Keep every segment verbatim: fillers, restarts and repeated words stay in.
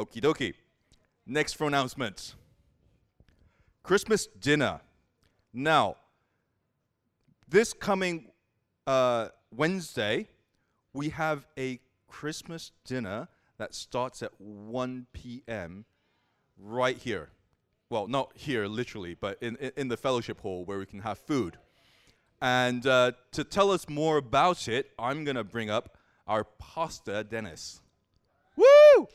Okie dokie. Next for announcement. Christmas dinner. Now, this coming uh, Wednesday, we have a Christmas dinner that starts at one p.m. right here. Well, not here literally, but in, in, in the fellowship hall where we can have food. And uh, to tell us more about it, I'm going to bring up our pastor, Dennis. Woo!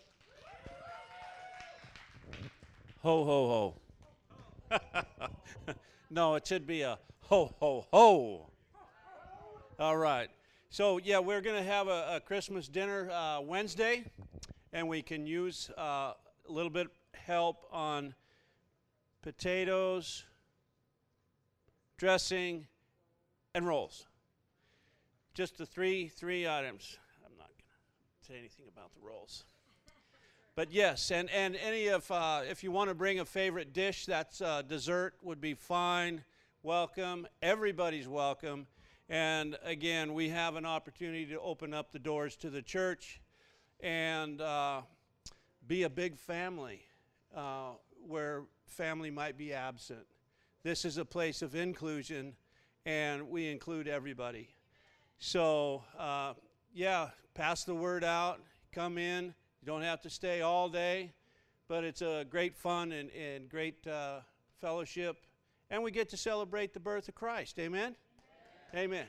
Ho, ho, ho. No, it should be a ho, ho, ho. All right. So, yeah, we're going to have a, a Christmas dinner uh, Wednesday, and we can use uh, a little bit help on potatoes, dressing, and rolls. Just the three three items. I'm not going to say anything about the rolls. But yes, and, and any of, uh, if you want to bring a favorite dish, that's uh, dessert would be fine. Welcome. Everybody's welcome. And again, we have an opportunity to open up the doors to the church and uh, be a big family uh, where family might be absent. This is a place of inclusion, and we include everybody. So, uh, yeah, pass the word out. Come in. You don't have to stay all day, but it's a great fun and, and great uh, fellowship. And we get to celebrate the birth of Christ. Amen? Amen. Amen.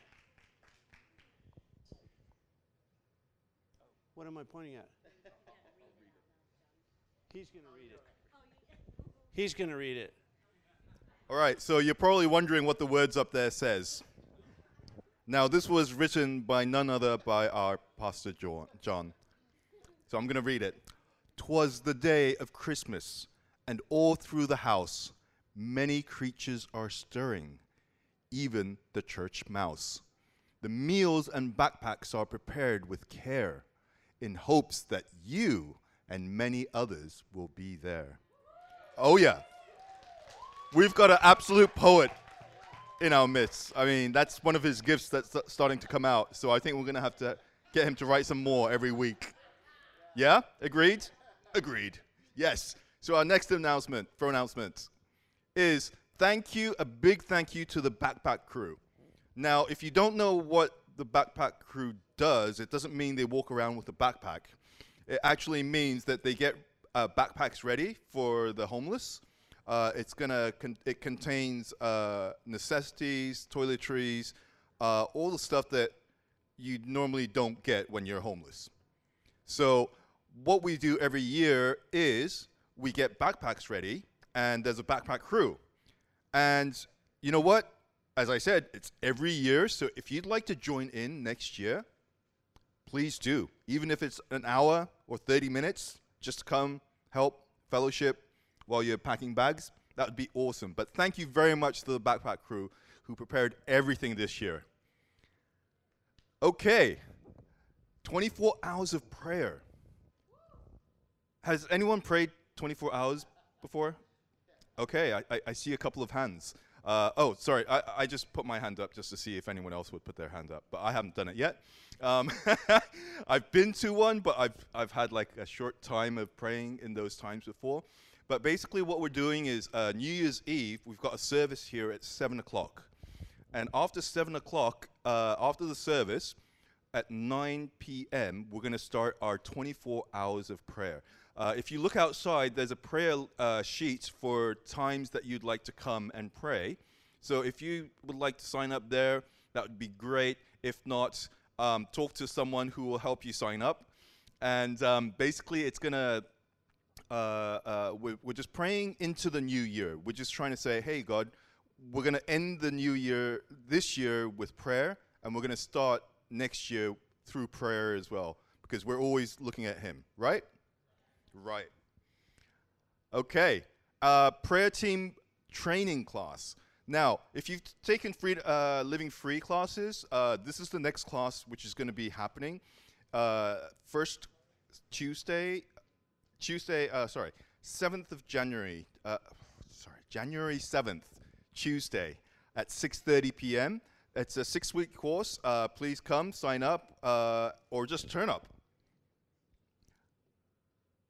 What am I pointing at? He's going to read it. He's going to read it. All right, so you're probably wondering what the words up there says. Now, this was written by none other by our Pastor John. So I'm going to read it. "'Twas the day of Christmas, and all through the house many creatures are stirring, even the church mouse. The meals and backpacks are prepared with care, in hopes that you and many others will be there." Oh yeah. We've got an absolute poet in our midst. I mean, that's one of his gifts that's starting to come out. So I think we're going to have to get him to write some more every week. Yeah? Agreed? Agreed. Yes. So our next announcement, for announcements, is thank you, a big thank you to the Backpack Crew. Now, if you don't know what the Backpack Crew does, it doesn't mean they walk around with a backpack. It actually means that they get uh, backpacks ready for the homeless. Uh, it's gonna con it contains uh, necessities, toiletries, uh, all the stuff that you normally don't get when you're homeless. So what we do every year is we get backpacks ready, and there's a backpack crew. And you know what? As I said, it's every year. So if you'd like to join in next year, please do. Even if it's an hour or thirty minutes, just come, help, fellowship while you're packing bags. That would be awesome. But thank you very much to the backpack crew who prepared everything this year. Okay, twenty-four hours of prayer. Has anyone prayed twenty-four hours before? Okay, I, I, I see a couple of hands. Uh, oh, sorry, I, I just put my hand up just to see if anyone else would put their hand up, but I haven't done it yet. Um, I've been to one, but I've, I've had like a short time of praying in those times before. But basically what we're doing is uh, New Year's Eve, we've got a service here at seven o'clock. And after seven o'clock, uh, after the service, at nine p m, we're going to start our twenty-four hours of prayer. Uh, if you look outside, there's a prayer uh, sheet for times that you'd like to come and pray. So if you would like to sign up there, that would be great. If not, um, talk to someone who will help you sign up. And um, basically, it's going to, uh, uh, we're, we're just praying into the new year. We're just trying to say, hey, God, we're going to end the new year this year with prayer, and we're going to start next year through prayer as well, because we're always looking at Him, right? Right. Okay. Uh, prayer team training class. Now, if you've taken free, uh, Living Free classes, uh, this is the next class which is going to be happening. Uh, first Tuesday, Tuesday, uh, sorry, seventh of January, uh, sorry, January seventh, Tuesday at six thirty p m It's a six-week course. Uh, please come, sign up, uh, or just turn up.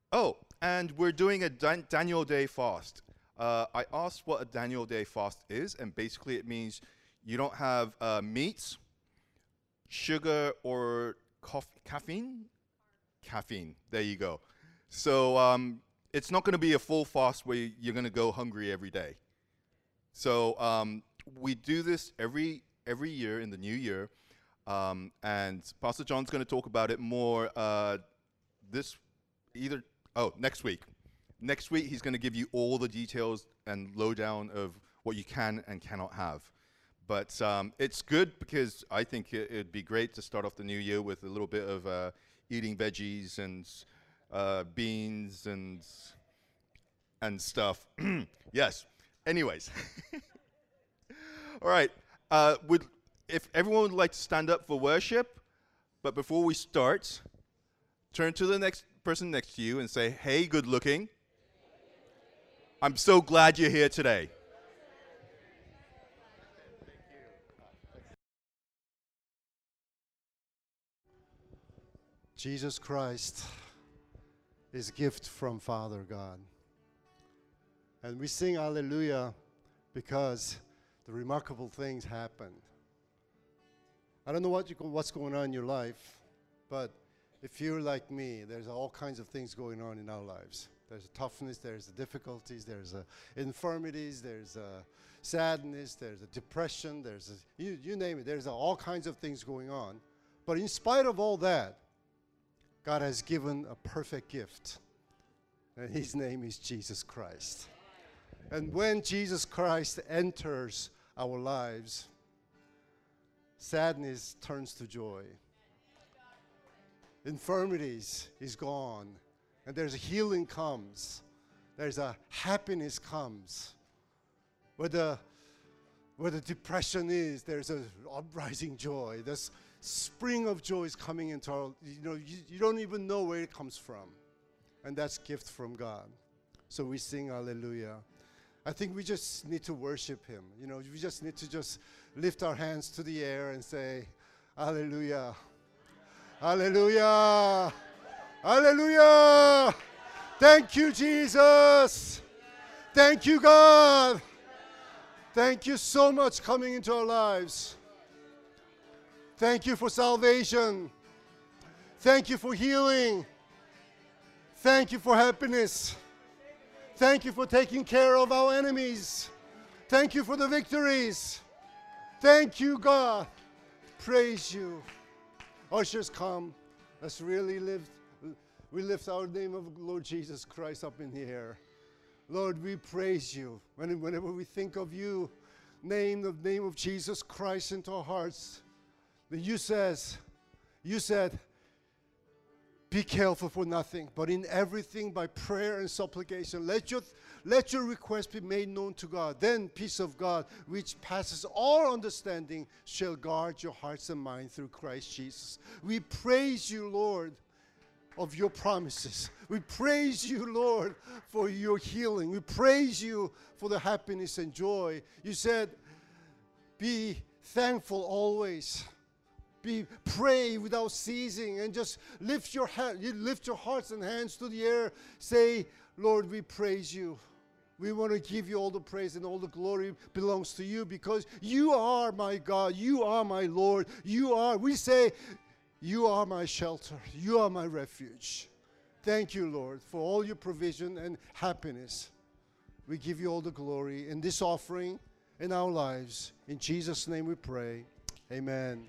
Oh, and we're doing a Dan- Daniel Day fast. Uh, I asked what a Daniel Day fast is, and basically it means you don't have uh, meats, sugar, or coff- caffeine. Caffeine. There you go. So um, it's not going to be a full fast where you're going to go hungry every day. So um, we do this every every year in the new year, um, and Pastor John's going to talk about it more uh, this either oh next week. Next week he's going to give you all the details and lowdown of what you can and cannot have. But um, it's good because I think it, it'd be great to start off the new year with a little bit of uh, eating veggies and uh, beans and and stuff. Yes. Anyways. All right. Uh, would if everyone would like to stand up for worship, but before we start, turn to the next person next to you and say, "Hey, good looking. I'm so glad you're here today." Jesus Christ is a gift from Father God. And we sing hallelujah because the remarkable things happened. I don't know what you go, what's going on in your life, but if you're like me, there's all kinds of things going on in our lives. There's a toughness, there's the difficulties, there's a infirmities, there's a sadness, there's a depression, there's a, you, you name it, there's a, all kinds of things going on. But in spite of all that, God has given a perfect gift, and his name is Jesus Christ. And when Jesus Christ enters our lives, sadness turns to joy. Infirmities is gone, and there's a healing comes. There's a happiness comes. Where the, where the depression is, there's a uprising joy. There's spring of joy is coming into our, you know, you, you don't even know where it comes from. And that's gift from God. So we sing hallelujah. I think we just need to worship him. You know, we just need to just lift our hands to the air and say, hallelujah. Hallelujah. Hallelujah. Thank you, Jesus. Thank you, God. Thank you so much coming into our lives. Thank you for salvation. Thank you for healing. Thank you for happiness. Thank you for taking care of our enemies. Thank you for the victories. Thank you, God. Praise you. Ushers, come. Let's really lift, we lift our name of Lord Jesus Christ up in the air. Lord, we praise you. When, whenever we think of you, name the name of Jesus Christ into our hearts. You says, you said, be careful for nothing, but in everything by prayer and supplication. Let your, let your request be made known to God. Then peace of God, which passes all understanding, shall guard your hearts and minds through Christ Jesus. We praise you, Lord, of your promises. We praise you, Lord, for your healing. We praise you for the happiness and joy. You said, be thankful always. Be pray without ceasing, and just lift your hand, you lift your hearts and hands to the air. Say, Lord, we praise you. We want to give you all the praise, and all the glory belongs to you, because you are my God. You are my Lord. You are, we say, you are my shelter. You are my refuge. Thank you, Lord, for all your provision and happiness. We give you all the glory in this offering in our lives. In Jesus' name we pray. Amen.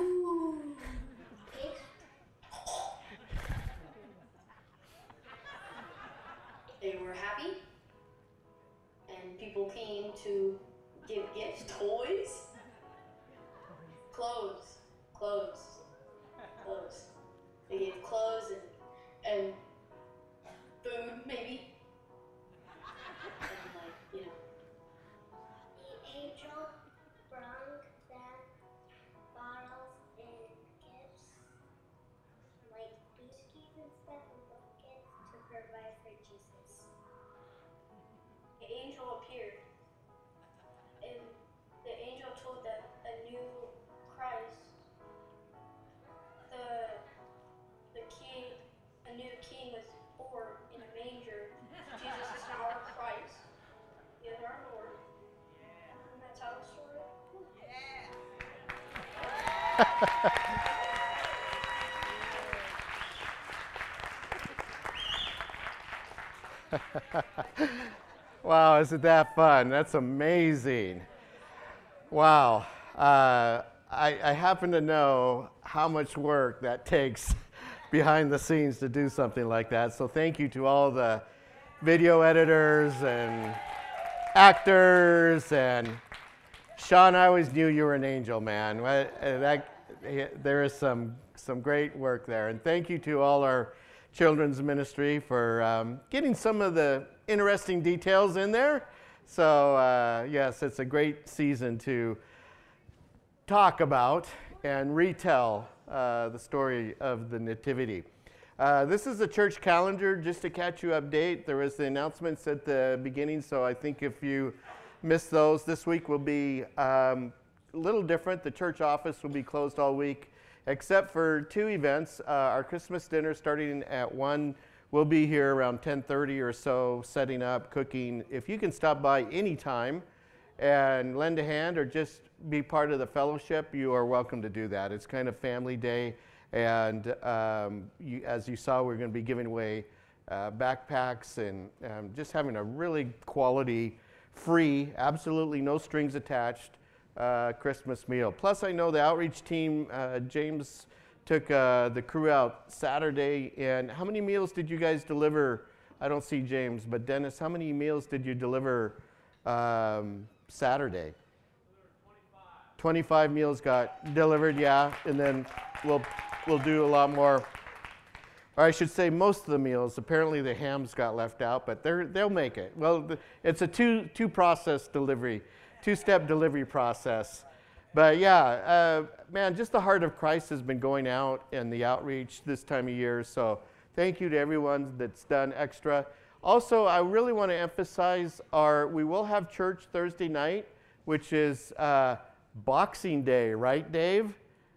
Ooh. They were happy, and people came to give gifts, toys, clothes, clothes, clothes. They gave clothes and, and food, maybe. And like, you know. The angel brought them bottles and gifts, like biscuits and stuff and buckets to provide for Jesus. The angel appeared, and the angel told them a new Christ, the the king, a new king was born in a manger. Jesus is now our Christ. He is our Lord. And that's how the story. Wow, isn't that fun? That's amazing. Wow. Uh, I, I happen to know how much work that takes behind the scenes to do something like that. So thank you to all the video editors and actors. And Sean, I always knew you were an angel, man. That, there is some, some great work there. And thank you to all our children's ministry for um, getting some of the interesting details in there. So uh, yes, it's a great season to talk about and retell uh, the story of the Nativity. Uh, this is the church calendar, just to catch you update. There was the announcements at the beginning, so I think if you missed those, this week will be um, a little different. The church office will be closed all week, except for two events. Uh, our Christmas dinner starting at one. We'll be here around ten thirty or so, setting up, cooking. If you can stop by anytime and lend a hand or just be part of the fellowship, you are welcome to do that. It's kind of family day, and um, you, as you saw, we're going to be giving away uh, backpacks and um, just having a really quality, free, absolutely no strings attached uh, Christmas meal. Plus, I know the outreach team, uh, James took uh, the crew out Saturday, and how many meals did you guys deliver? I don't see James, but Dennis, how many meals did you deliver um, Saturday? twenty-five meals got delivered, yeah, and then we'll we'll do a lot more. Or I should say most of the meals. Apparently the hams got left out, but they're they'll make it. Well, the, it's a two two process delivery, two step delivery process. But yeah, uh, man, just the heart of Christ has been going out in the outreach this time of year. So thank you to everyone that's done extra. Also, I really want to emphasize our, we will have church Thursday night, which is uh, Boxing Day, right, Dave?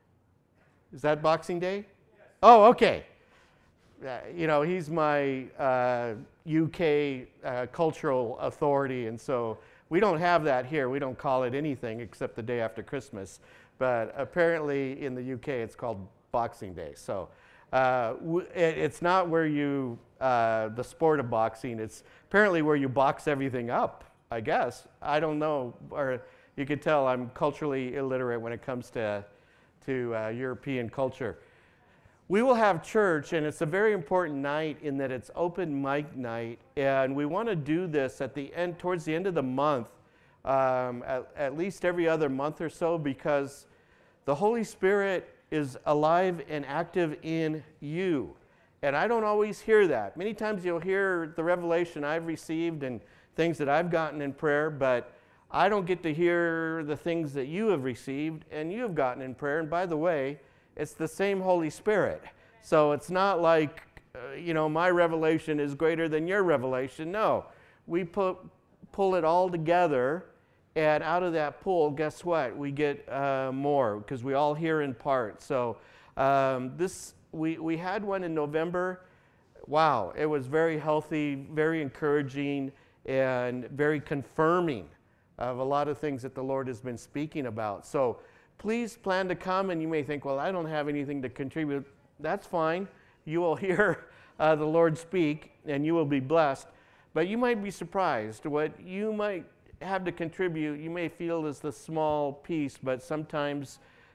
Is that Boxing Day? Yes. Oh, okay. Uh, you know, he's my uh, U K uh, cultural authority, and so we don't have that here. We don't call it anything except the day after Christmas. But apparently in the U K, it's called Boxing Day. So uh, w- it, it's not where you, uh, the sport of boxing, it's apparently where you box everything up, I guess. I don't know. Or you could tell I'm culturally illiterate when it comes to, to uh, European culture. We will have church, and it's a very important night in that it's open mic night, and we want to do this at the end, towards the end of the month, um, at, at least every other month or so, because the Holy Spirit is alive and active in you. And I don't always hear that. Many times you'll hear the revelation I've received and things that I've gotten in prayer, but I don't get to hear the things that you have received and you have gotten in prayer. And by the way, it's the same Holy Spirit. So it's not like, uh, you know, my revelation is greater than your revelation. No, we put, pull it all together, and out of that pool, guess what? We get uh, more, because we all hear in part. So um, this, we, we had one in November. Wow, it was very healthy, very encouraging, and very confirming of a lot of things that the Lord has been speaking about. So please plan to come, and you may think, well, I don't have anything to contribute. That's fine. You will hear uh, the Lord speak, and you will be blessed. But you might be surprised. What you might have to contribute, you may feel is the small piece, but sometimes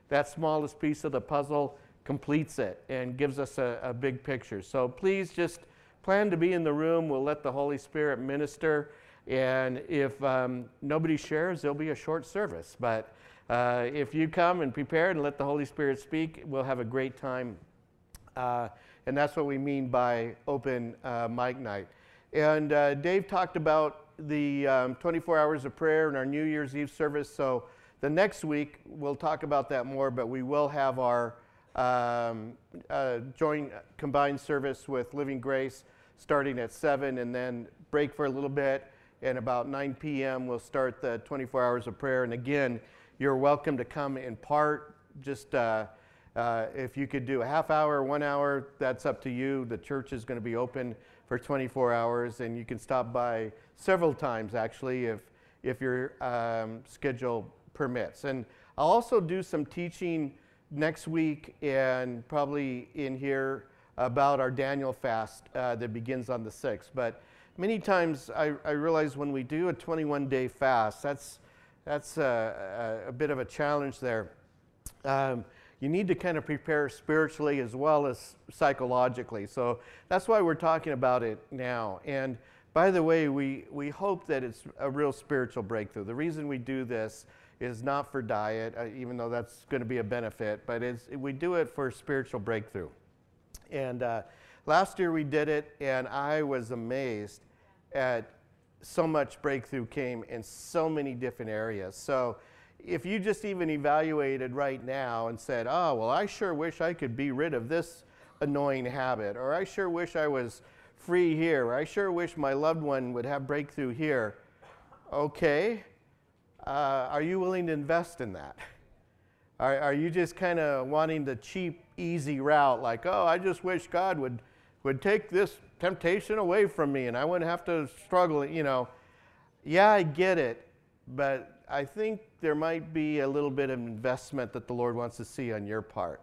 that smallest piece of the puzzle completes it and gives us a, a big picture. So please just plan to be in the room. We'll let the Holy Spirit minister. And if um, nobody shares, there'll be a short service. But uh, if you come and prepare and let the Holy Spirit speak, we'll have a great time. Uh, and that's what we mean by open uh, mic night. And uh, Dave talked about the um, twenty-four hours of prayer in our New Year's Eve service. So the next week, we'll talk about that more, but we will have our um, uh, joint combined service with Living Grace starting at seven, and then break for a little bit. And about nine p.m. we'll start the twenty-four hours of prayer. And again, you're welcome to come in part. Just uh, uh, if you could do a half hour, one hour, that's up to you. The church is going to be open for twenty-four hours, and you can stop by several times actually if if your um, schedule permits. And I'll also do some teaching next week and probably in here about our Daniel fast uh, that begins on the sixth. But many times I, I realize when we do a twenty-one day fast, that's, that's a, a, a bit of a challenge there. Um, you need to kind of prepare spiritually as well as psychologically. So that's why we're talking about it now. And by the way, we, we hope that it's a real spiritual breakthrough. The reason we do this is not for diet, uh, even though that's going to be a benefit, but it's, we do it for spiritual breakthrough. And uh, last year we did it, and I was amazed at so much breakthrough came in so many different areas. So if you just even evaluated right now and said, oh, well, I sure wish I could be rid of this annoying habit, or I sure wish I was free here, or I sure wish my loved one would have breakthrough here. Okay, uh, are you willing to invest in that? Are, are you just kind of wanting the cheap, easy route, like, oh, I just wish God would, would take this temptation away from me and I wouldn't have to struggle, you know. Yeah, I get it, but I think there might be a little bit of investment that the Lord wants to see on your part.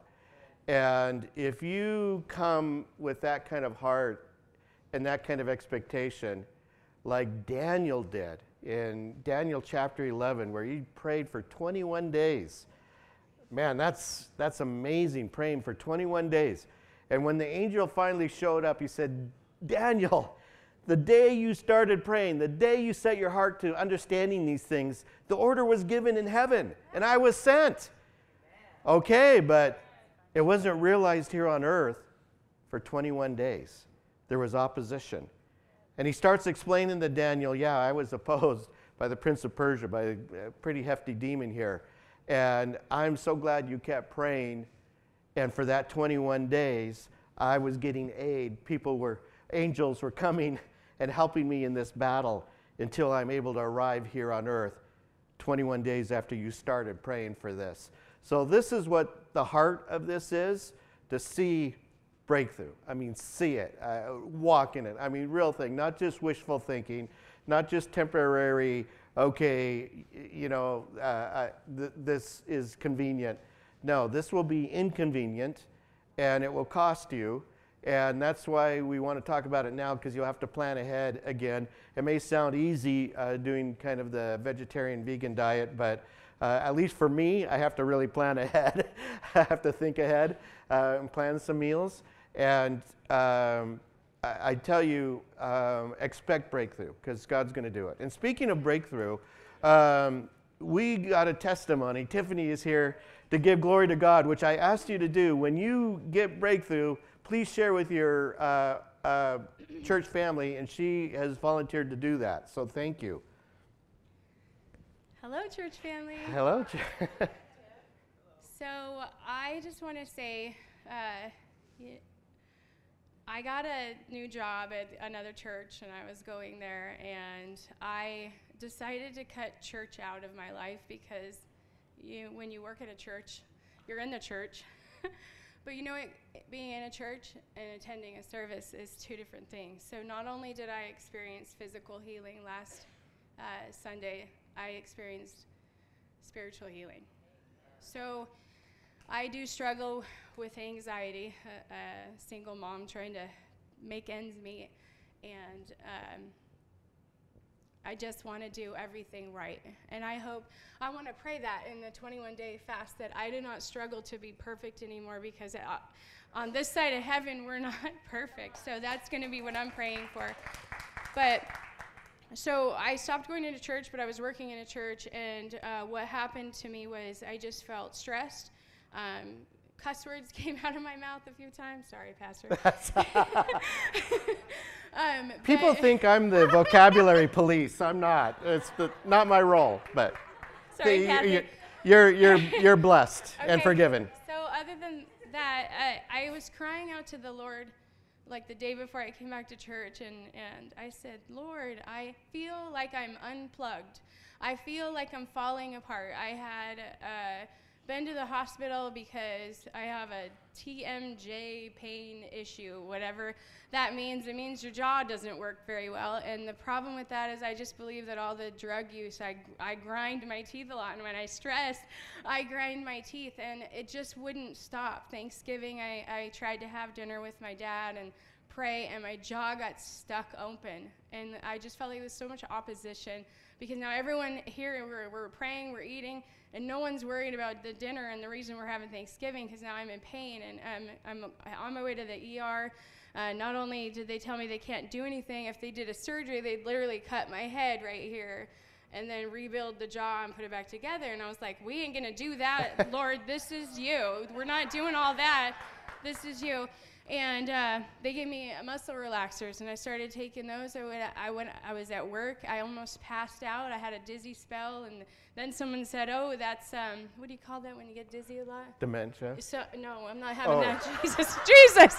And if you come with that kind of heart and that kind of expectation, like Daniel did in Daniel chapter eleven, where he prayed for twenty-one days. Man, that's, that's amazing, praying for twenty-one days. And when the angel finally showed up, he said, Daniel, the day you started praying, the day you set your heart to understanding these things, the order was given in heaven, and I was sent. Okay, but it wasn't realized here on earth for twenty-one days. There was opposition. And he starts explaining to Daniel, yeah, I was opposed by the prince of Persia, by a pretty hefty demon here. And I'm so glad you kept praying. And for that twenty-one days, I was getting aid. People were, angels were coming and helping me in this battle until I'm able to arrive here on earth twenty-one days after you started praying for this. So this is what the heart of this is, to see breakthrough. I mean, see it, uh, walk in it. I mean, real thing, not just wishful thinking, not just temporary, okay, you know, uh, uh, th- this is convenient. No, this will be inconvenient, and it will cost you. And that's why we want to talk about it now, because you'll have to plan ahead again. It may sound easy uh, doing kind of the vegetarian vegan diet, but uh, at least for me, I have to really plan ahead. I have to think ahead uh, and plan some meals. And um, I, I tell you, um, expect breakthrough, because God's going to do it. And speaking of breakthrough, um, we got a testimony. Tiffany is here to give glory to God, which I asked you to do. When you get breakthrough, please share with your uh, uh, church family, and she has volunteered to do that. So thank you. Hello, church family. Hello. So I just want to say, uh, y- I got a new job at another church, and I was going there, and I decided to cut church out of my life, because you, when you work at a church, you're in the church. But you know, it, being in a church and attending a service is two different things. So not only did I experience physical healing last uh, Sunday, I experienced spiritual healing. So I do struggle with anxiety, a, a single mom trying to make ends meet. And um, I just want to do everything right. And I hope, I want to pray that in the twenty-one day fast, that I do not struggle to be perfect anymore, because uh, on this side of heaven, we're not perfect. So that's going to be what I'm praying for. But so I stopped going into church, but I was working in a church, and uh, what happened to me was I just felt stressed. Um, cuss words came out of my mouth a few times. Sorry, Pastor. um, People but think I'm the vocabulary police. I'm not. It's the, not my role, but Sorry, the- Kathy. you're, you're, you're, you're blessed and Okay. forgiven. So other than that, I, I was crying out to the Lord like the day before I came back to church, and, and I said, Lord, I feel like I'm unplugged. I feel like I'm falling apart. I had uh, been to the hospital because I have a T M J pain issue, whatever that means. It means your jaw doesn't work very well, and the problem with that is I just believe that all the drug use, I, I grind my teeth a lot, and when I stress, I grind my teeth, and it just wouldn't stop. Thanksgiving, I, I tried to have dinner with my dad and pray, and my jaw got stuck open, and I just felt like there was so much opposition, because now everyone here, we're, we're praying, we're eating, and no one's worried about the dinner and the reason we're having Thanksgiving, because now I'm in pain, and I'm, I'm on my way to the E R. Uh, not only did they tell me they can't do anything, if they did a surgery, they'd literally cut my head right here and then rebuild the jaw and put it back together. And I was like, we ain't gonna do that, Lord, this is you. We're not doing all that, this is you. And uh, they gave me muscle relaxers, and I started taking those. I, would, I, went, I was at work. I almost passed out. I had a dizzy spell, and then someone said, oh, that's, um, what do you call that when you get dizzy a lot? Dementia. So, no, I'm not having Oh. that. Jesus, Jesus!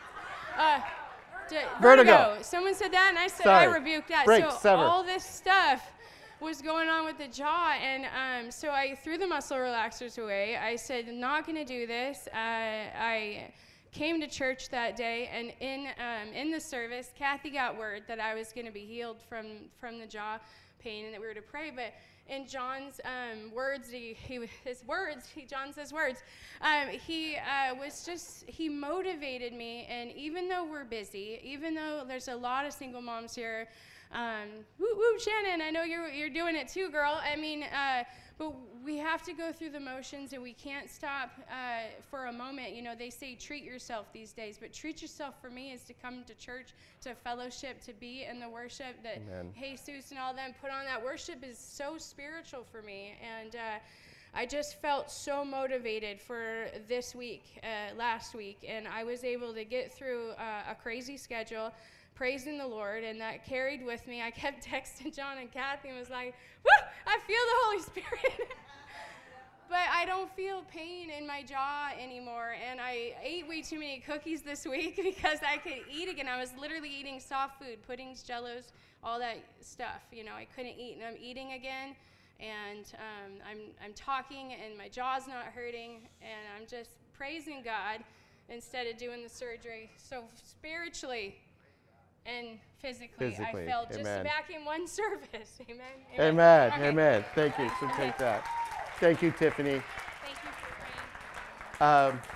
Uh, d- Vertigo. vertigo. Someone said that, and I said, Sorry. I rebuked that. Break, so sever. all this stuff was going on with the jaw, and um, so I threw the muscle relaxers away. I said, I'm not going to do this. Uh, I came to church that day, and in um, in the service, Kathy got word that I was going to be healed from from the jaw pain, and that we were to pray. But in John's um, words, he, he his words, he, John says words. Um, he uh, was just he motivated me, and even though we're busy, even though there's a lot of single moms here, um, woo woo, Shannon, I know you're you're doing it too, girl. I mean. Uh, But we have to go through the motions, and we can't stop uh, for a moment. You know, they say treat yourself these days, but treat yourself for me is to come to church, to fellowship, to be in the worship that Amen. Jesus and all them put on. That worship is so spiritual for me, and uh, I just felt so motivated for this week, uh, last week, and I was able to get through uh, a crazy schedule, praising the Lord, and that carried with me. I kept texting John and Kathy and was like, woo, I feel the Holy Spirit. But I don't feel pain in my jaw anymore, and I ate way too many cookies this week because I could eat again. I was literally eating soft food, puddings, jellos, all that stuff. You know, I couldn't eat, and I'm eating again, and um, I'm, I'm talking, and my jaw's not hurting, and I'm just praising God instead of doing the surgery. So spiritually, and physically, Physically, I felt just amen. back in one service. Amen. Amen. Okay. Amen. Thank you. So take that. Thank you, Tiffany. Thank you for praying. Um,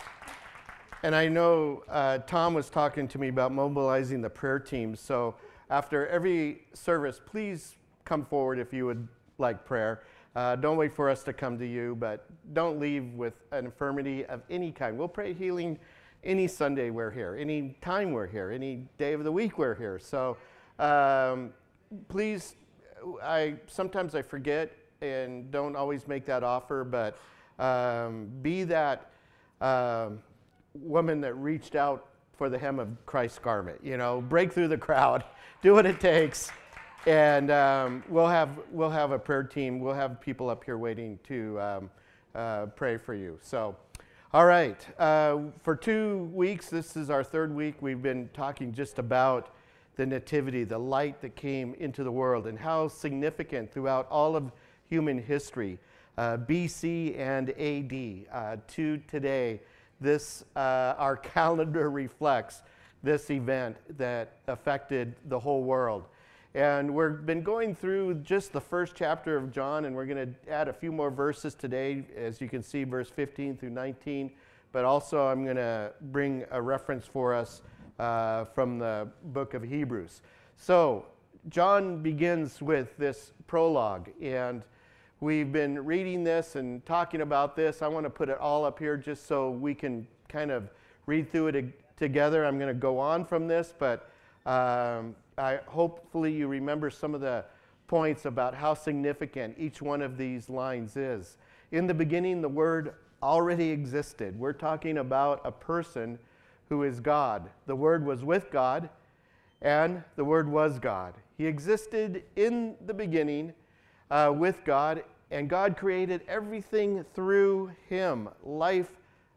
and I know uh, Tom was talking to me about mobilizing the prayer team. So after every service, please come forward if you would like prayer. Uh, don't wait for us to come to you, but don't leave with an infirmity of any kind. We'll pray healing any Sunday we're here, any time we're here, any day of the week we're here. So um, please, I sometimes I forget and don't always make that offer, but um, be that um, woman that reached out for the hem of Christ's garment. You know, break through the crowd, do what it takes, and um, we'll have we'll have a prayer team. We'll have people up here waiting to um, uh, pray for you. So. All right, uh, for two weeks, this is our third week, we've been talking just about the nativity, the light that came into the world, and how significant throughout all of human history, uh, B C and A D, uh, to today, this, uh, our calendar reflects this event that affected the whole world. And we've been going through just the first chapter of John, and we're going to add a few more verses today, as you can see, verse fifteen through nineteen. But also, I'm going to bring a reference for us uh, from the book of Hebrews. So, John begins with this prologue, and we've been reading this and talking about this. I want to put it all up here just so we can kind of read through it ag- together. I'm going to go on from this, but um, I hopefully you remember some of the points about how significant each one of these lines is. In the beginning, the Word already existed. We're talking about a person who is God. The Word was with God, and the Word was God. He existed in the beginning uh, with God, and God created everything through Him. Life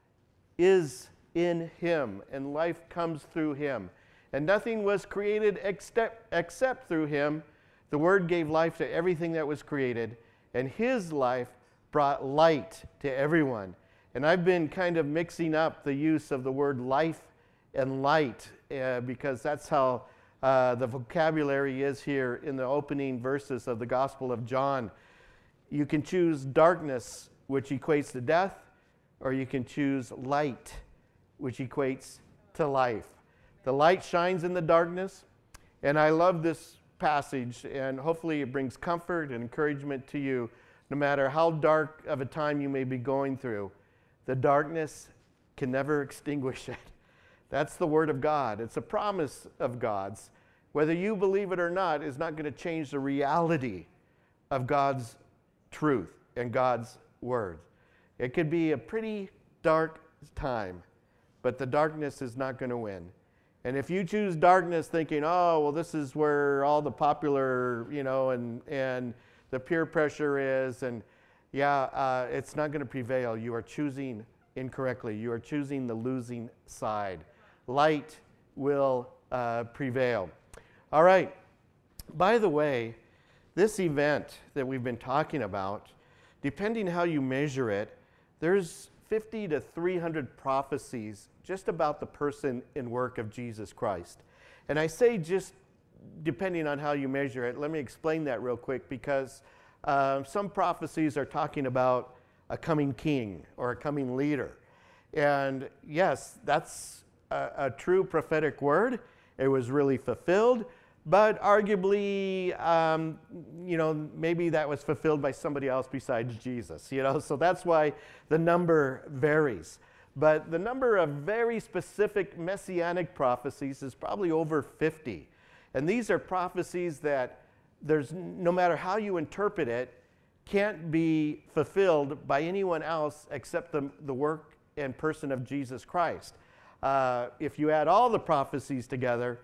is in Him, and life comes through Him. And nothing was created except, except through Him. The Word gave life to everything that was created, and His life brought light to everyone. And I've been kind of mixing up the use of the word life and light uh, because that's how uh, the vocabulary is here in the opening verses of the Gospel of John. You can choose darkness, which equates to death, or you can choose light, which equates to life. The light shines in the darkness, and I love this passage, and hopefully it brings comfort and encouragement to you, no matter how dark of a time you may be going through. The darkness can never extinguish it. That's the Word of God. It's a promise of God's. Whether you believe it or not is not going to change the reality of God's truth and God's Word. It could be a pretty dark time, but the darkness is not going to win. And if you choose darkness thinking, oh, well, this is where all the popular, you know, and, and the peer pressure is, and yeah, uh, it's not going to prevail. You are choosing incorrectly. You are choosing the losing side. Light will uh, prevail. All right. By the way, this event that we've been talking about, depending how you measure it, there's fifty to three hundred prophecies just about the person and work of Jesus Christ. And I say just depending on how you measure it. Let me explain that real quick, because uh, some prophecies are talking about a coming king or a coming leader. And yes, that's a, a true prophetic word. It was really fulfilled, but arguably, um, you know, maybe that was fulfilled by somebody else besides Jesus, you know, so that's why the number varies. But the number of very specific messianic prophecies is probably over fifty. And these are prophecies that there's, no matter how you interpret it, can't be fulfilled by anyone else except the, the work and person of Jesus Christ. Uh, if you add all the prophecies together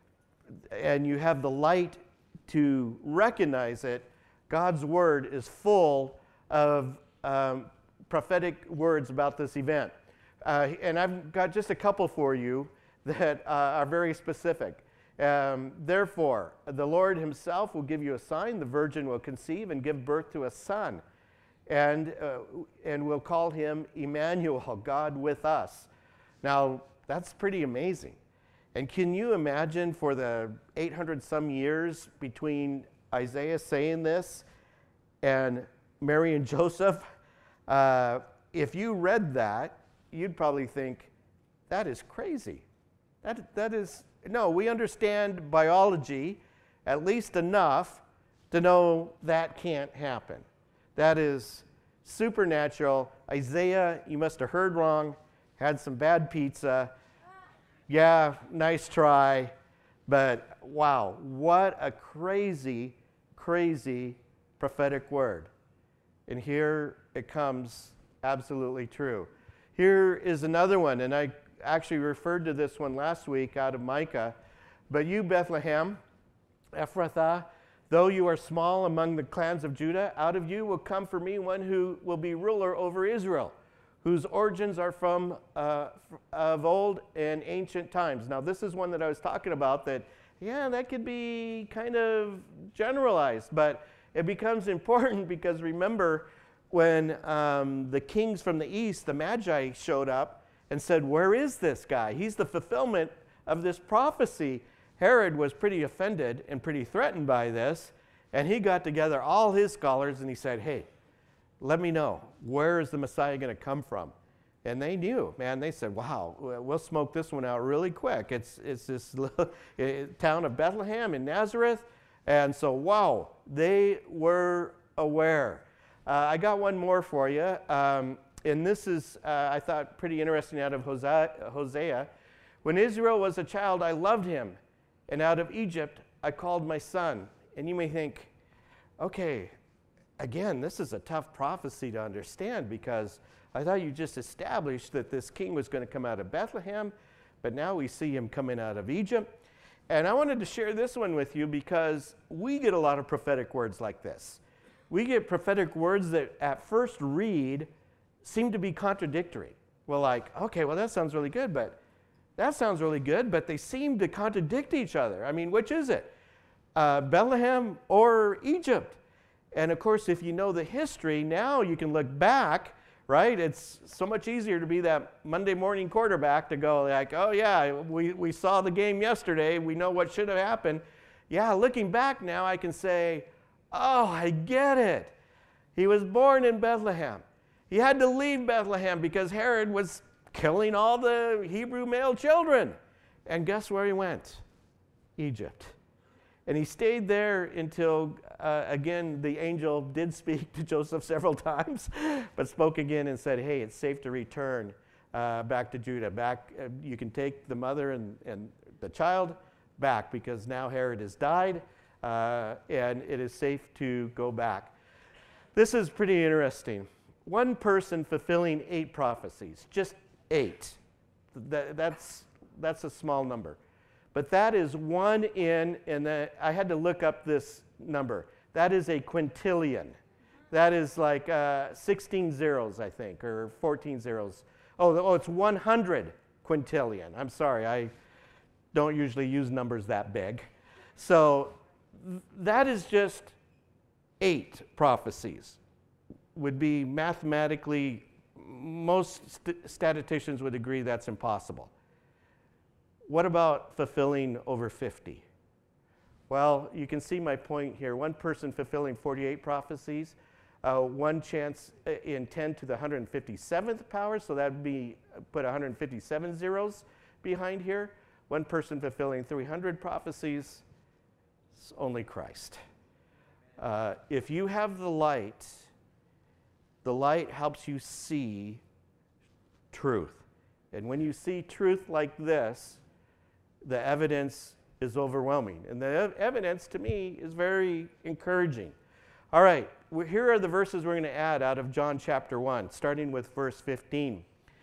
and you have the light to recognize it, God's word is full of um, prophetic words about this event. Uh, and I've got just a couple for you that uh, are very specific. Um, Therefore, the Lord himself will give you a sign. The virgin will conceive and give birth to a son, and, uh, and we'll call him Emmanuel, God with us. Now, that's pretty amazing. And can you imagine for the eight hundred some years between Isaiah saying this and Mary and Joseph? Uh, if you read that, you'd probably think, that is crazy. That, that is, no, we understand biology at least enough to know that can't happen. That is supernatural. Isaiah, you must have heard wrong, had some bad pizza. Yeah, nice try, but wow, what a crazy, crazy prophetic word. And here it comes absolutely true. Here is another one, and I actually referred to this one last week out of Micah. But you, Bethlehem, Ephrathah, though you are small among the clans of Judah, out of you will come for me one who will be ruler over Israel, whose origins are from uh, of old and ancient times. Now, this is one that I was talking about that, yeah, that could be kind of generalized, but it becomes important because remember when um, the kings from the east, the Magi, showed up and said, where is this guy? He's the fulfillment of this prophecy. Herod was pretty offended and pretty threatened by this, and he got together all his scholars and he said, hey, let me know, where is the Messiah going to come from? And they knew, man. They said, wow, we'll smoke this one out really quick. It's, it's this little town of Bethlehem in Nazareth. And so, wow, they were aware. Uh, I got one more for you. Um, and this is, uh, I thought, pretty interesting out of Hosea, Hosea. When Israel was a child, I loved him. And out of Egypt, I called my son. And you may think, okay, again, this is a tough prophecy to understand, because I thought you just established that this king was going to come out of Bethlehem, but now we see him coming out of Egypt. And I wanted to share this one with you because we get a lot of prophetic words like this. We get prophetic words that at first read seem to be contradictory. We're like, okay, well, that sounds really good, but that sounds really good, but they seem to contradict each other. I mean, which is it? Uh, Bethlehem or Egypt? And of course, if you know the history, now you can look back, right? It's so much easier to be that Monday morning quarterback to go like, oh yeah, we, we saw the game yesterday. We know what should have happened. Yeah, looking back now, I can say, oh, I get it. He was born in Bethlehem. He had to leave Bethlehem because Herod was killing all the Hebrew male children. And guess where he went? Egypt. And he stayed there until, uh, again, the angel did speak to Joseph several times, but spoke again and said, hey, it's safe to return uh, back to Judah. Back, uh, you can take the mother and, and the child back, because now Herod has died, uh, and it is safe to go back. This is pretty interesting. One person fulfilling eight prophecies, just eight. That, that's, that's a small number. But that is one in, and the, I had to look up this number. That is a quintillion. That is like uh, sixteen zeros, I think, or fourteen zeros. Oh, oh, it's one hundred quintillion. I'm sorry, I don't usually use numbers that big. So th- that is just eight prophecies. Would be mathematically, most st- statisticians would agree that's impossible. What about fulfilling over fifty? Well, you can see my point here. One person fulfilling forty-eight prophecies, uh, one chance in ten to the one hundred fifty-seventh power, so that would be, put one hundred fifty-seven zeros behind here. One person fulfilling three hundred prophecies, it's only Christ. Uh, if you have the light, the light helps you see truth. And when you see truth like this, the evidence is overwhelming. And the ev- evidence, to me, is very encouraging. All right, well, here are the verses we're going to add out of John chapter one, starting with verse fifteen.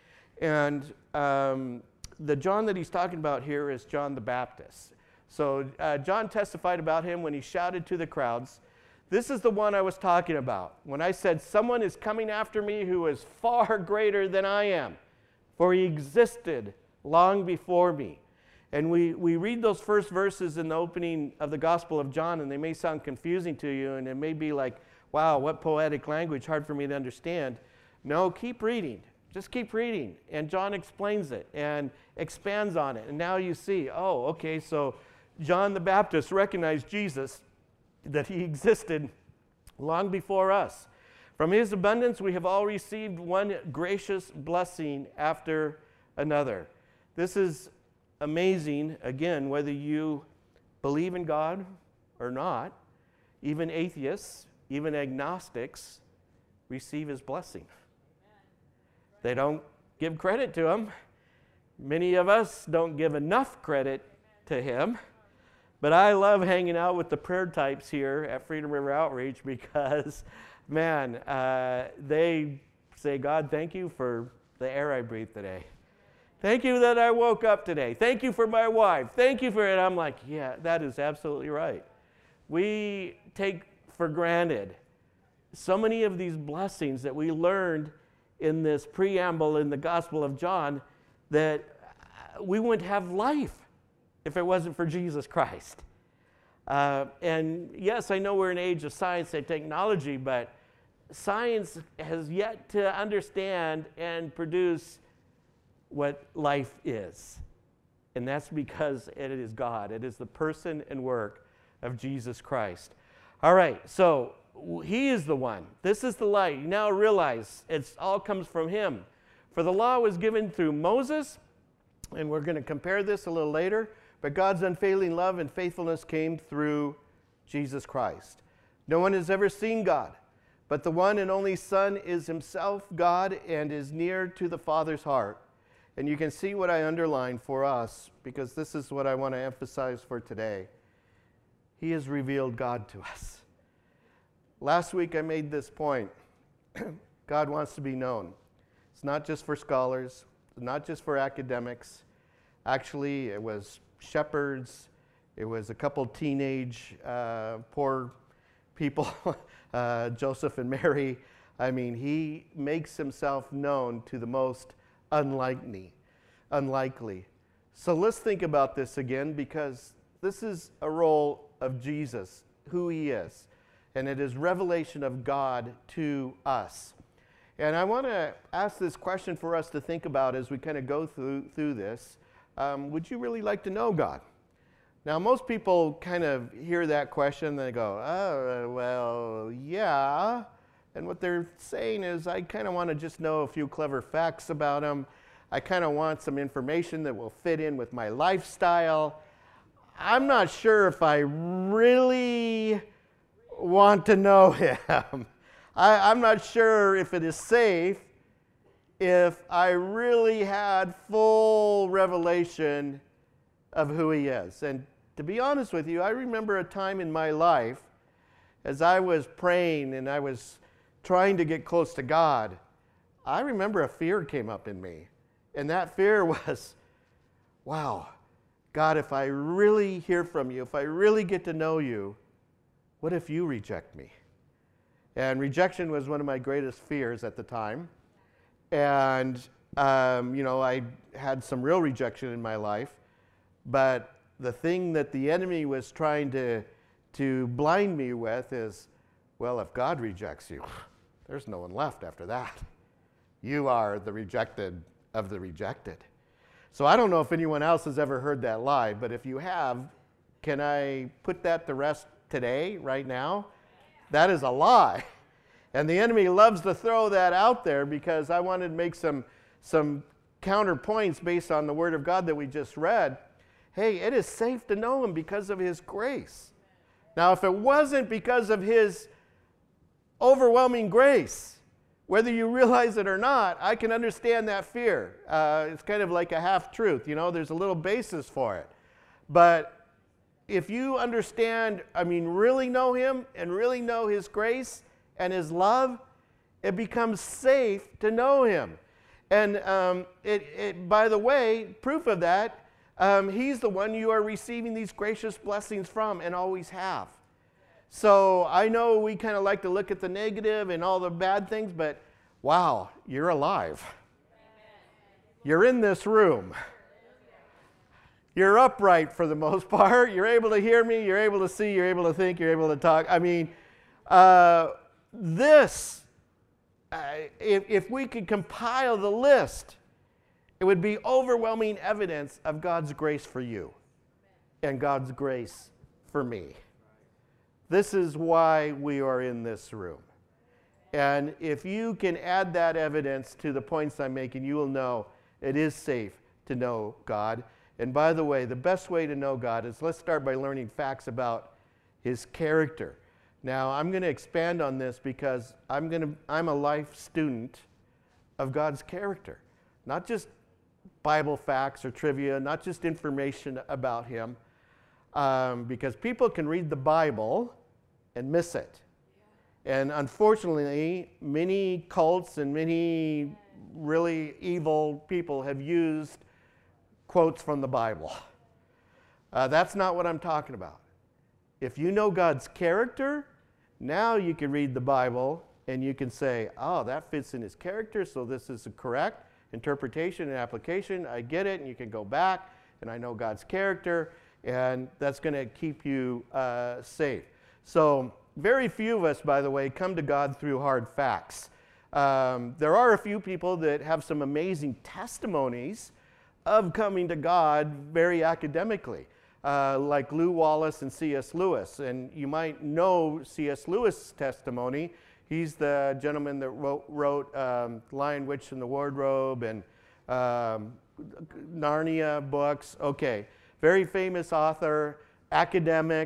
And um, the John that he's talking about here is John the Baptist. So uh, John testified about him when he shouted to the crowds, this is the one I was talking about, when I said, someone is coming after me who is far greater than I am, for he existed long before me. And we, we read those first verses in the opening of the Gospel of John, and they may sound confusing to you, and it may be like, wow, what poetic language, hard for me to understand. No, keep reading. Just keep reading. And John explains it and expands on it. And now you see, oh, okay, so John the Baptist recognized Jesus, that he existed long before us. From his abundance, we have all received one gracious blessing after another. This is amazing, again, whether you believe in God or not. Even atheists, even agnostics, receive his blessing. They don't give credit to him. Many of us don't give enough credit to him. But I love hanging out with the prayer types here at Freedom River Outreach because, man, uh, they say, God, thank you for the air I breathe today. Thank you that I woke up today. Thank you for my wife. Thank you for it. I'm like, yeah, that is absolutely right. We take for granted so many of these blessings that we learned in this preamble in the Gospel of John that we wouldn't have life if it wasn't for Jesus Christ. Uh, and yes, I know we're in an age of science and technology, but science has yet to understand and produce what life is. And that's because it is God. It is the person and work of Jesus Christ. All right, so he is the one. This is the light. You now realize it all comes from him. For the law was given through Moses, and we're going to compare this a little later, but God's unfailing love and faithfulness came through Jesus Christ. No one has ever seen God, but the one and only Son is himself God and is near to the Father's heart. And you can see what I underlined for us, because this is what I want to emphasize for today. He has revealed God to us. Last week I made this point. God wants to be known. It's not just for scholars, not just for academics. Actually, it was shepherds. It was a couple teenage uh, poor people, uh, Joseph and Mary. I mean, he makes himself known to the most unlikely, unlikely. So let's think about this again, because this is a role of Jesus, who he is, and it is revelation of God to us. And I want to ask this question for us to think about as we kind of go through, through this. Um, would you really like to know God? Now, most people kind of hear that question and they go, oh, well, yeah. And what they're saying is, I kind of want to just know a few clever facts about him. I kind of want some information that will fit in with my lifestyle. I'm not sure if I really want to know him. I, I'm not sure if it is safe if I really had full revelation of who he is. And to be honest with you, I remember a time in my life as I was praying and I was trying to get close to God, I remember a fear came up in me. And that fear was, wow, God, if I really hear from you, if I really get to know you, what if you reject me? And rejection was one of my greatest fears at the time. And, um, you know, I had some real rejection in my life. But the thing that the enemy was trying to, to blind me with is, well, if God rejects you, there's no one left after that. You are the rejected of the rejected. So I don't know if anyone else has ever heard that lie, but if you have, can I put that to rest today, right now? That is a lie. And the enemy loves to throw that out there, because I wanted to make some, some counterpoints based on the Word of God that we just read. Hey, it is safe to know him because of his grace. Now, if it wasn't because of his overwhelming grace, whether you realize it or not, I can understand that fear. Uh, it's kind of like a half-truth, you know, there's a little basis for it. But if you understand, I mean, really know him and really know his grace and his love, it becomes safe to know him. And um, it, it, by the way, proof of that, um, he's the one you are receiving these gracious blessings from and always have. So I know we kind of like to look at the negative and all the bad things, but wow, you're alive. You're in this room. You're upright for the most part. You're able to hear me. You're able to see. You're able to think. You're able to talk. I mean, uh, this, uh, if, if we could compile the list, it would be overwhelming evidence of God's grace for you and God's grace for me. This is why we are in this room. And if you can add that evidence to the points I'm making, you will know it is safe to know God. And by the way, the best way to know God is, let's start by learning facts about his character. Now, I'm going to expand on this because I'm going to, I'm a life student of God's character. Not just Bible facts or trivia, not just information about him. Um, because people can read the Bible and miss it. And unfortunately, many cults and many really evil people have used quotes from the Bible. Uh, that's not what I'm talking about. If you know God's character, now you can read the Bible and you can say, oh, that fits in his character, so this is a correct interpretation and application. I get it, and you can go back, and I know God's character. And that's going to keep you uh, safe. So very few of us, by the way, come to God through hard facts. Um, there are a few people that have some amazing testimonies of coming to God very academically, uh, like Lew Wallace and C S Lewis. And you might know C S Lewis' testimony. He's the gentleman that wrote, wrote um, Lion, Witch, and the Wardrobe and um, Narnia books. Okay. Very famous author, academic,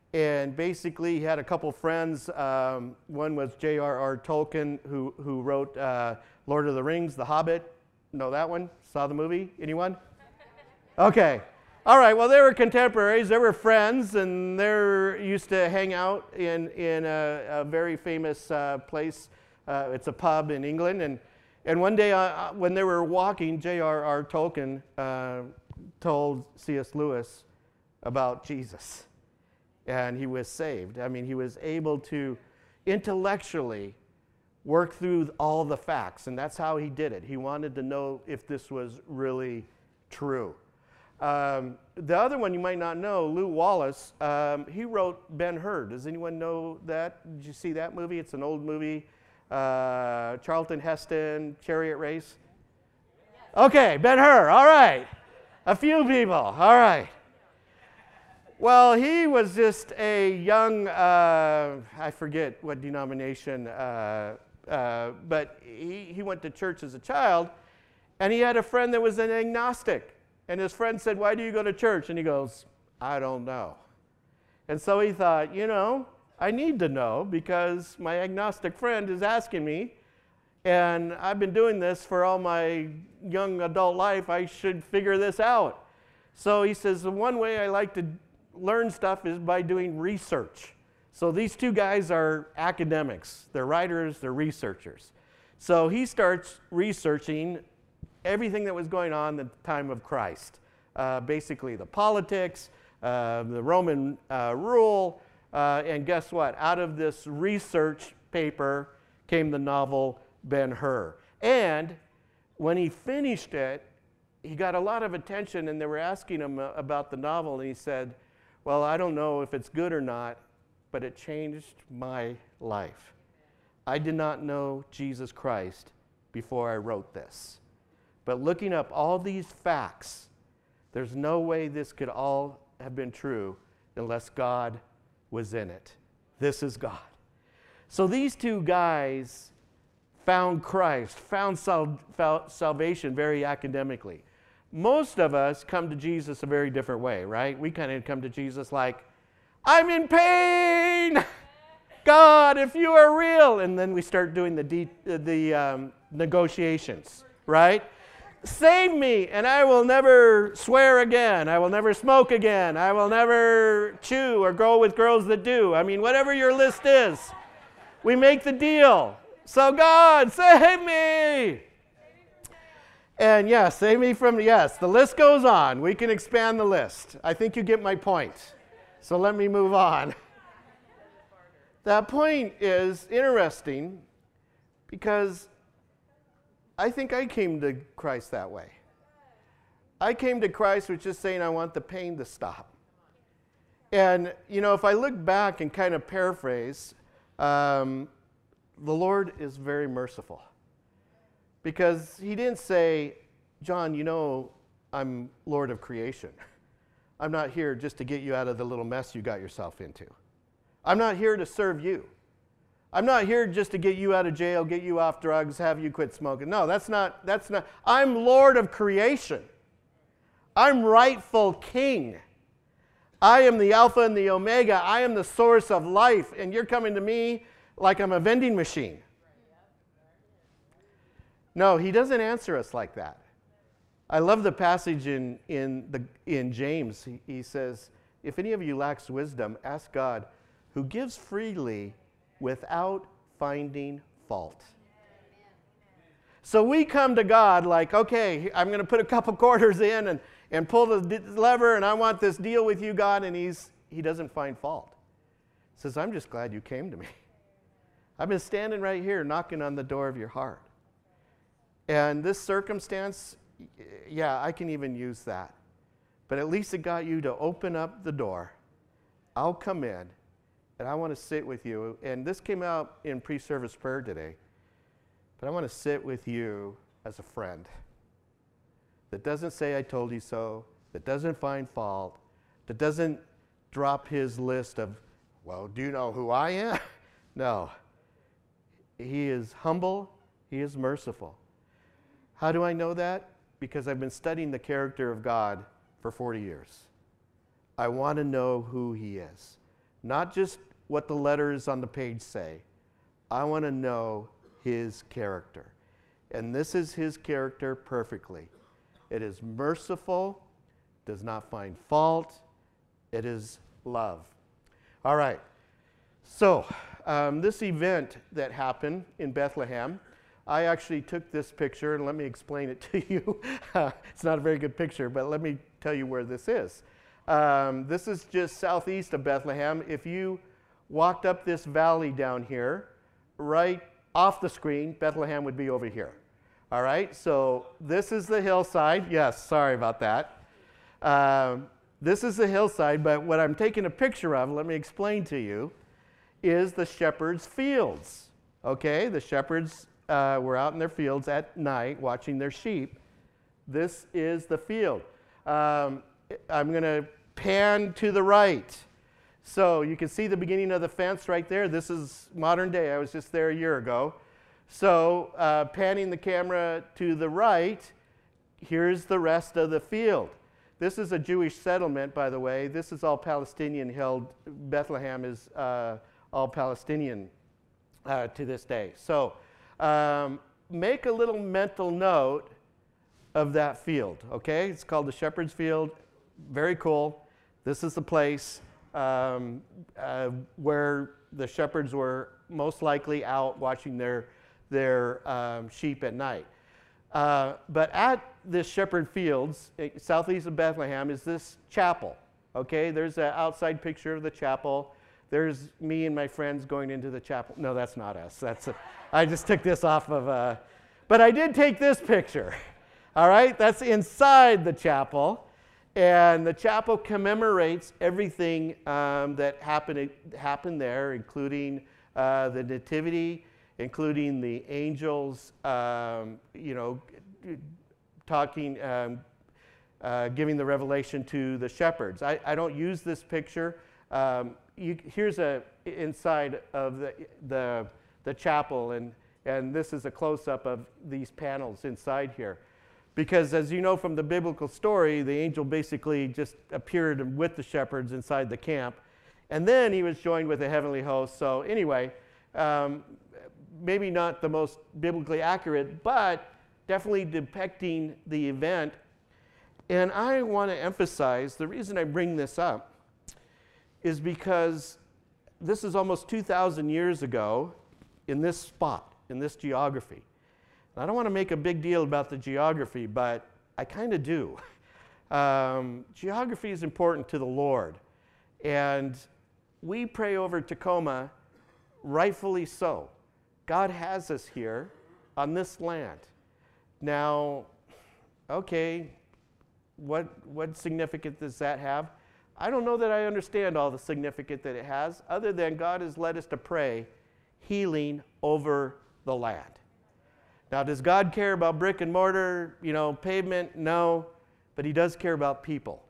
And basically, he had a couple friends. Um, one was J R R Tolkien, who, who wrote uh, Lord of the Rings, The Hobbit. Know that one? Saw the movie? Anyone? Okay. All right. Well, they were contemporaries. They were friends, and they used to hang out in, in a, a very famous uh, place. Uh, it's a pub in England. And, and one day, uh, when they were walking, J R R Tolkien uh, told C S Lewis about Jesus. And he was saved. I mean, he was able to intellectually work through all the facts, and that's how he did it. He wanted to know if this was really true. Um, the other one you might not know, Lew Wallace, um, he wrote Ben-Hur. Does anyone know that? Did you see that movie? It's an old movie. Uh, Charlton Heston, chariot race. Okay, Ben-Hur, all right. A few people, all right. Well, he was just a young, uh, I forget what denomination, uh, uh, but he, he went to church as a child, and he had a friend that was an agnostic. And his friend said, "Why do you go to church?" And he goes, "I don't know." And so he thought, you know, I need to know because my agnostic friend is asking me, and I've been doing this for all my young adult life. I should figure this out. So he says, the one way I like to learn stuff is by doing research. So these two guys are academics. They're writers, they're researchers. So he starts researching everything that was going on at the time of Christ. Uh, basically the politics, uh, the Roman uh, rule, uh, and guess what? Out of this research paper came the novel Ben-Hur. And when he finished it, he got a lot of attention, and they were asking him uh, about the novel, and he said, "Well, I don't know if it's good or not, but it changed my life. I did not know Jesus Christ before I wrote this. But looking up all these facts, there's no way this could all have been true unless God was in it. This is God." So these two guys found Christ, found sal- fal- salvation very academically. Most of us come to Jesus a very different way, right? We kind of come to Jesus like, "I'm in pain. God, if you are real." And then we start doing the, de- the um, negotiations, right? "Save me, and I will never swear again. I will never smoke again. I will never chew or go with girls that do." I mean, whatever your list is, we make the deal. So God, save me. And yes, save me from, yes, the list goes on. We can expand the list. I think you get my point. So let me move on. That point is interesting because I think I came to Christ that way. I came to Christ with just saying I want the pain to stop. And, you know, if I look back and kind of paraphrase, um, the Lord is very merciful. Because he didn't say, "John, you know, I'm Lord of creation. I'm not here just to get you out of the little mess you got yourself into. I'm not here to serve you. I'm not here just to get you out of jail, get you off drugs, have you quit smoking." No, that's not, that's not. I'm Lord of creation. I'm rightful king. I am the Alpha and the Omega. I am the source of life, and you're coming to me like I'm a vending machine. No, he doesn't answer us like that. I love the passage in, in, the, in James. He, he says, "If any of you lacks wisdom, ask God, who gives freely without finding fault." So we come to God like, okay, I'm going to put a couple quarters in and, and pull the lever, and I want this deal with you, God, and he's, he doesn't find fault. He says, "I'm just glad you came to me. I've been standing right here knocking on the door of your heart. And this circumstance, yeah, I can even use that. But at least it got you to open up the door. I'll come in, and I want to sit with you." And this came out in pre-service prayer today. But I want to sit with you as a friend that doesn't say "I told you so," that doesn't find fault, that doesn't drop his list of, "Well, do you know who I am?" No. He is humble. He is merciful. How do I know that? Because I've been studying the character of God for forty years. I want to know who he is. not just what the letters on the page say. I want to know his character. And this is his character perfectly. It is merciful, does not find fault, it is love. All right, so um, this event that happened in Bethlehem, I actually took this picture, and let me explain it to you. It's not a very good picture, but let me tell you where this is. Um, this is just southeast of Bethlehem. If you walked up this valley down here, right off the screen, Bethlehem would be over here. All right, so this is the hillside. Yes, sorry about that. Um, this is the hillside, but what I'm taking a picture of, let me explain to you, is the shepherds' fields. Okay, the shepherds uh, were out in their fields at night watching their sheep. This is the field. Um, I'm going to pan to the right. So you can see the beginning of the fence right there. This is modern day. I was just there a year ago. So uh, panning the camera to the right, here's the rest of the field. This is a Jewish settlement, by the way. This is all Palestinian held. Bethlehem is uh, all Palestinian uh, to this day. So um, make a little mental note of that field, okay? It's called the Shepherd's Field. Very cool. This is the place um, uh, where the shepherds were most likely out watching their their um, sheep at night. Uh, but at this shepherd fields, southeast of Bethlehem, is this chapel. Okay, there's an outside picture of the chapel. There's me and my friends going into the chapel. No, that's not us. That's a, I just took this off of, uh, but I did take this picture. All right, that's inside the chapel. And the chapel commemorates everything um, that happened, happened there, including uh, the nativity, including the angels, um, you know, talking, um, uh, giving the revelation to the shepherds. I, I don't use this picture. Um, you, here's a inside of the, the, the chapel, and, and this is a close-up of these panels inside here. Because as you know from the biblical story, the angel basically just appeared with the shepherds inside the camp. And then he was joined with a heavenly host. So anyway, um, maybe not the most biblically accurate, but definitely depicting the event. And I want to emphasize, the reason I bring this up is because this is almost two thousand years ago in this spot, in this geography. And I don't want to make a big deal about the geography, but I kind of do. Um, geography is important to the Lord. And we pray over Tacoma, rightfully so. God has us here on this land. Now, okay, what, what significance does that have? I don't know that I understand all the significance that it has, other than God has led us to pray healing over the land. Now, does God care about brick and mortar, you know, pavement? No, but he does care about people.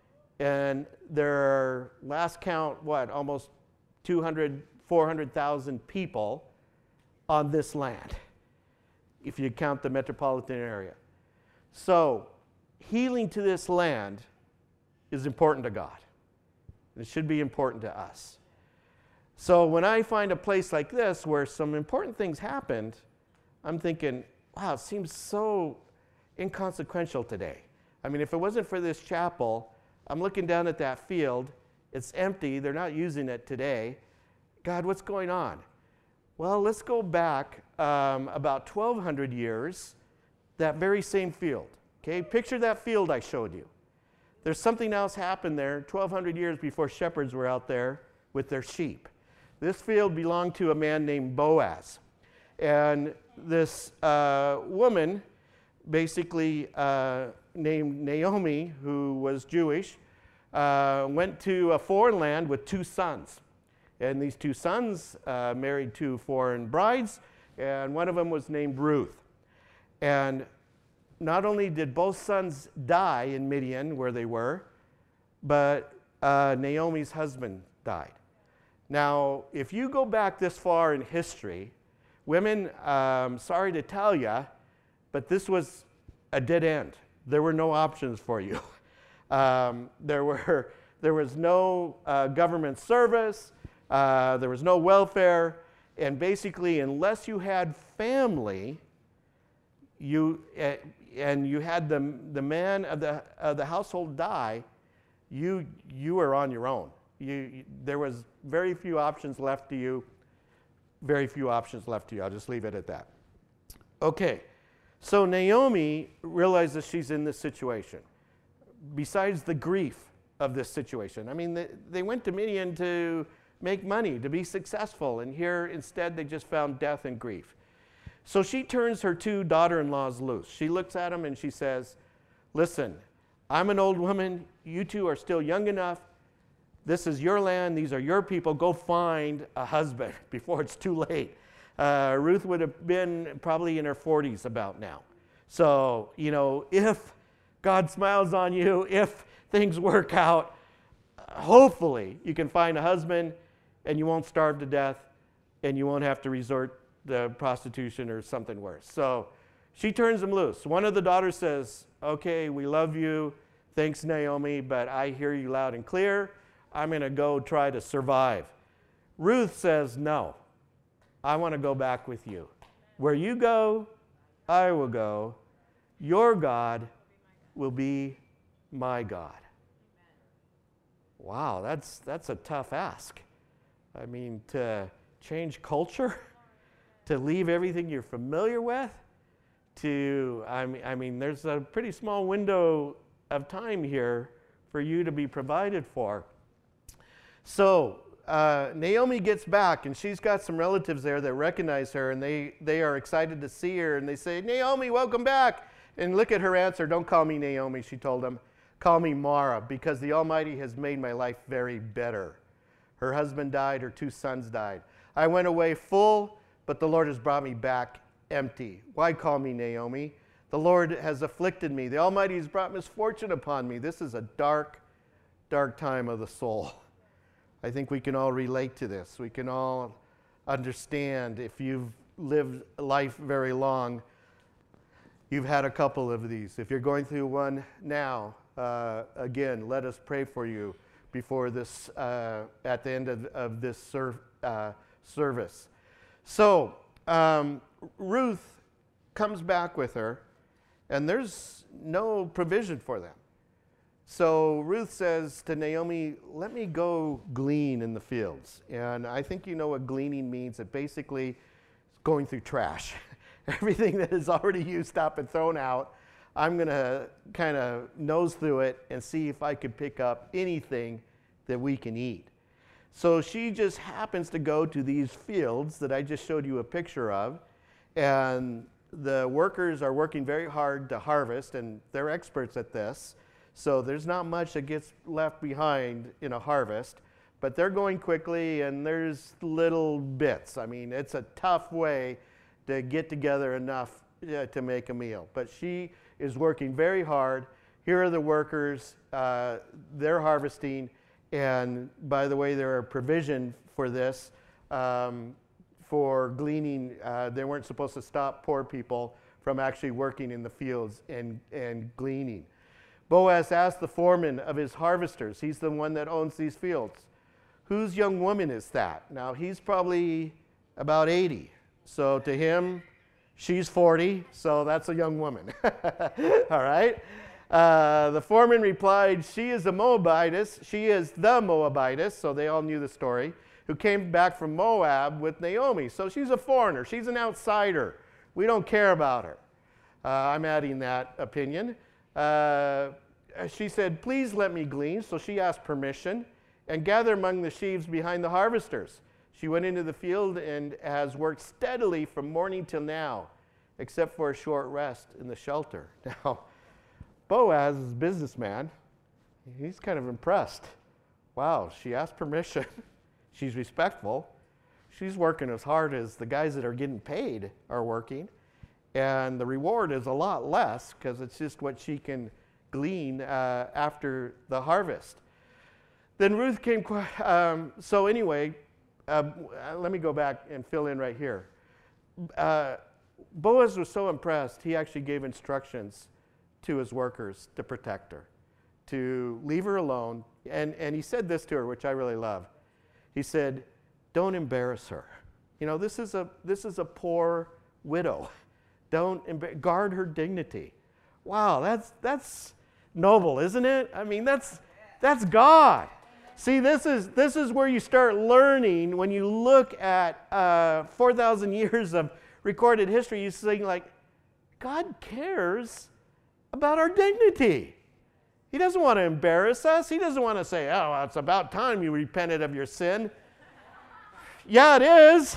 And there are, last count, what, almost two hundred, four hundred thousand people on this land, if you count the metropolitan area. So, healing to this land is important to God. It should be important to us. So when I find a place like this where some important things happened, I'm thinking, wow, it seems so inconsequential today. I mean, if it wasn't for this chapel, I'm looking down at that field, it's empty, they're not using it today. God, what's going on? Well, let's go back um, about twelve hundred years, that very same field. Okay, picture that field I showed you. There's something else happened there twelve hundred years before shepherds were out there with their sheep. This field belonged to a man named Boaz. And this uh, woman, basically uh, named Naomi, who was Jewish, uh, went to a foreign land with two sons. And these two sons uh, married two foreign brides, and one of them was named Ruth. And not only did both sons die in Midian, where they were, but uh, Naomi's husband died. Now, if you go back this far in history, women, um, sorry to tell you, but this was a dead end. There were no options for you. um, there were There was no uh, government service. Uh, there was no welfare. And basically, unless you had family, you uh, and you had the, the man of the, of the household die, you, you were on your own. You, you, there was very few options left to you. Very few options left to you. I'll just leave it at that. Okay, so Naomi realizes she's in this situation. Besides the grief of this situation, I mean, they, they went to Midian to make money, to be successful, and here instead they just found death and grief. So she turns her two daughter-in-laws loose. She looks at them and she says, listen, I'm an old woman. You two are still young enough. This is your land. These are your people. Go find a husband before it's too late. Uh, Ruth would have been probably in her forties about now. So, you know, if God smiles on you, if things work out, hopefully you can find a husband and you won't starve to death and you won't have to resort to prostitution or something worse. So she turns them loose. One of the daughters says, okay, we love you. Thanks, Naomi, but I hear you loud and clear. I'm going to go try to survive. Ruth says, no, I want to go back with you. Where you go, I will go. Your God will be my God. Wow, that's, that's a tough ask. I mean, to change culture, to leave everything you're familiar with, to, I mean, I mean, there's a pretty small window of time here for you to be provided for. So uh, Naomi gets back, and she's got some relatives there that recognize her, and they, they are excited to see her, and they say, Naomi, welcome back. And look at her answer. Don't call me Naomi, she told them. Call me Mara, because the Almighty has made my life very bitter. Her husband died, her two sons died. I went away full, but the Lord has brought me back empty. Why call me Naomi? The Lord has afflicted me. The Almighty has brought misfortune upon me. This is a dark, dark time of the soul. I think we can all relate to this. We can all understand, if you've lived life very long, you've had a couple of these. If you're going through one now, uh, again, let us pray for you before this, uh, at the end of, of this serv uh, service. So um, Ruth comes back with her, and there's no provision for them. So Ruth says to Naomi, let me go glean in the fields. And I think you know what gleaning means. It basically is going through trash. Everything that is already used up and thrown out, I'm going to kind of nose through it and see if I could pick up anything that we can eat. So she just happens to go to these fields that I just showed you a picture of, and the workers are working very hard to harvest, and they're experts at this. So there's not much that gets left behind in a harvest, but they're going quickly, and there's little bits. I mean, it's a tough way to get together enough uh, to make a meal. But she is working very hard. Here are the workers. Uh, they're harvesting. And by the way, there are provision for this. Um, for gleaning, uh, they weren't supposed to stop poor people from actually working in the fields and, and gleaning. Boaz asked the foreman of his harvesters, he's the one that owns these fields, whose young woman is that? Now, he's probably about eighty. So to him, she's forty, so that's a young woman. All right? Uh, the foreman replied, she is a Moabitess. She is the Moabitess, so they all knew the story, who came back from Moab with Naomi. So she's a foreigner. She's an outsider. We don't care about her. Uh, I'm adding that opinion. Uh, she said, please let me glean. So she asked permission and gather among the sheaves behind the harvesters. She went into the field and has worked steadily from morning till now, except for a short rest in the shelter. Now, Boaz is a businessman. He's kind of impressed. Wow, she asked permission. She's respectful. She's working as hard as the guys that are getting paid are working. And the reward is a lot less because it's just what she can glean uh, after the harvest. Then Ruth came, um, so anyway, uh, let me go back and fill in right here. Uh, Boaz was so impressed, he actually gave instructions to his workers to protect her. to leave her alone. And, and he said this to her, which I really love. He said, don't embarrass her. You know, this is a, this is a poor widow. Don't embar- guard her dignity. Wow, that's, that's noble, isn't it? I mean, that's, that's God. See, this is, this is where you start learning when you look at uh, four thousand years of recorded history. You see, like, God cares about our dignity. He doesn't want to embarrass us. He doesn't want to say, oh, it's about time you repented of your sin. Yeah, it is.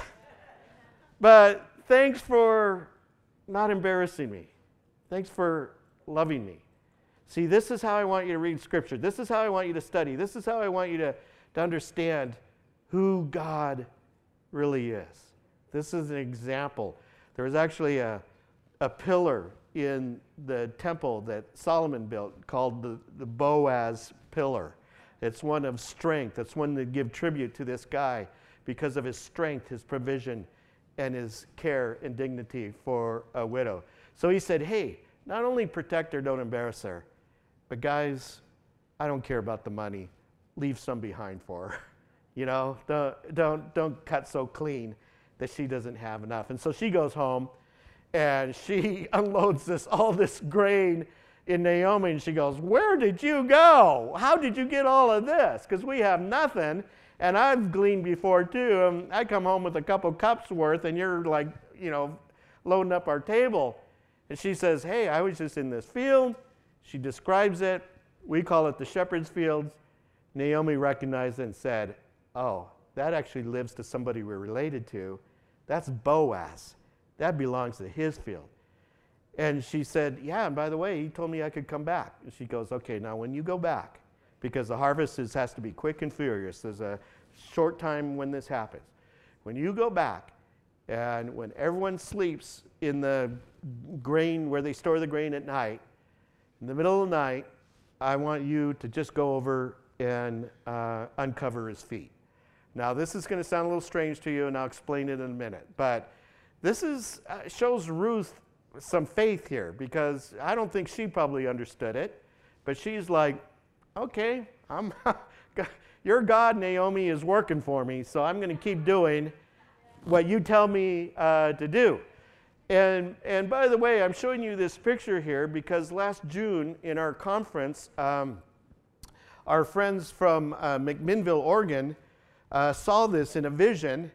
But thanks for not embarrassing me. Thanks for loving me. See, this is how I want you to read Scripture. This is how I want you to study. This is how I want you to, to understand who God really is. This is an example. There was actually a, a pillar in the temple that Solomon built called the, the Boaz pillar. It's one of strength. It's one to give tribute to this guy because of his strength, his provision, and his care and dignity for a widow. So he said, hey, not only protect her, don't embarrass her, but guys, I don't care about the money. Leave some behind for her. You know, don't, don't, don't cut so clean that she doesn't have enough. And so she goes home, and she unloads this all this grain in Naomi, and she goes, where did you go? How did you get all of this? Because we have nothing, and I've gleaned before too. Um, I come home with a couple cups worth, and you're like, you know, loading up our table. And she says, hey, I was just in this field. She describes it. We call it the shepherd's fields. Naomi recognized it and said, oh, that actually lives to somebody we're related to. That's Boaz. That belongs to his field. And she said, yeah, and by the way, he told me I could come back. And she goes, okay, now when you go back, because the harvest is, has to be quick and furious. There's a short time when this happens. When you go back, and when everyone sleeps in the grain, where they store the grain at night, in the middle of the night, I want you to just go over and uh, uncover his feet. Now, this is going to sound a little strange to you, and I'll explain it in a minute. But this is uh, shows Ruth some faith here, because I don't think she probably understood it. But she's like, okay, I'm your God, Naomi, is working for me, so I'm going to keep doing what you tell me uh, to do. And, and by the way, I'm showing you this picture here because last June in our conference, um, our friends from uh, McMinnville, Oregon, uh, saw this in a vision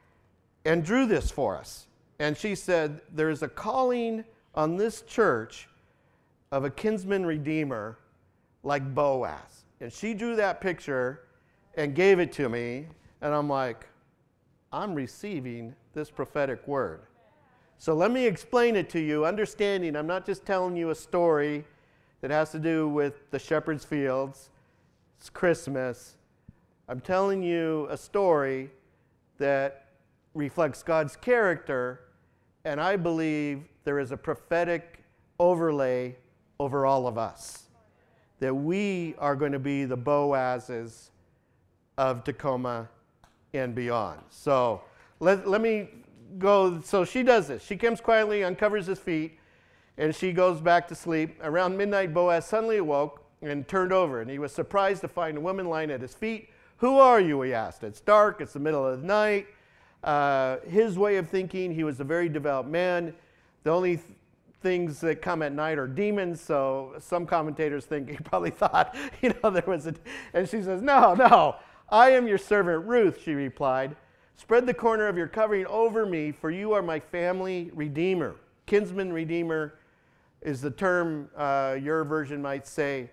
and drew this for us. And she said, there's a calling on this church of a kinsman redeemer like Boaz. And she drew that picture and gave it to me, and I'm like, I'm receiving this prophetic word. So let me explain it to you, understanding I'm not just telling you a story that has to do with the shepherd's fields. It's Christmas. I'm telling you a story that reflects God's character, and I believe there is a prophetic overlay over all of us, that we are going to be the Boazes of Tacoma and beyond. So let, let me go. So she does this. She comes quietly, uncovers his feet, and she goes back to sleep. Around midnight, Boaz suddenly awoke and turned over, and he was surprised to find a woman lying at his feet. Who are you, he asked. It's dark. It's the middle of the night. Uh, his way of thinking, he was a very devout man. The only th- things that come at night are demons, so some commentators think he probably thought, you know, there was a... And she says, no, no, I am your servant Ruth, she replied. Spread the corner of your covering over me, for you are my family redeemer. Kinsman redeemer is the term uh, your version might say.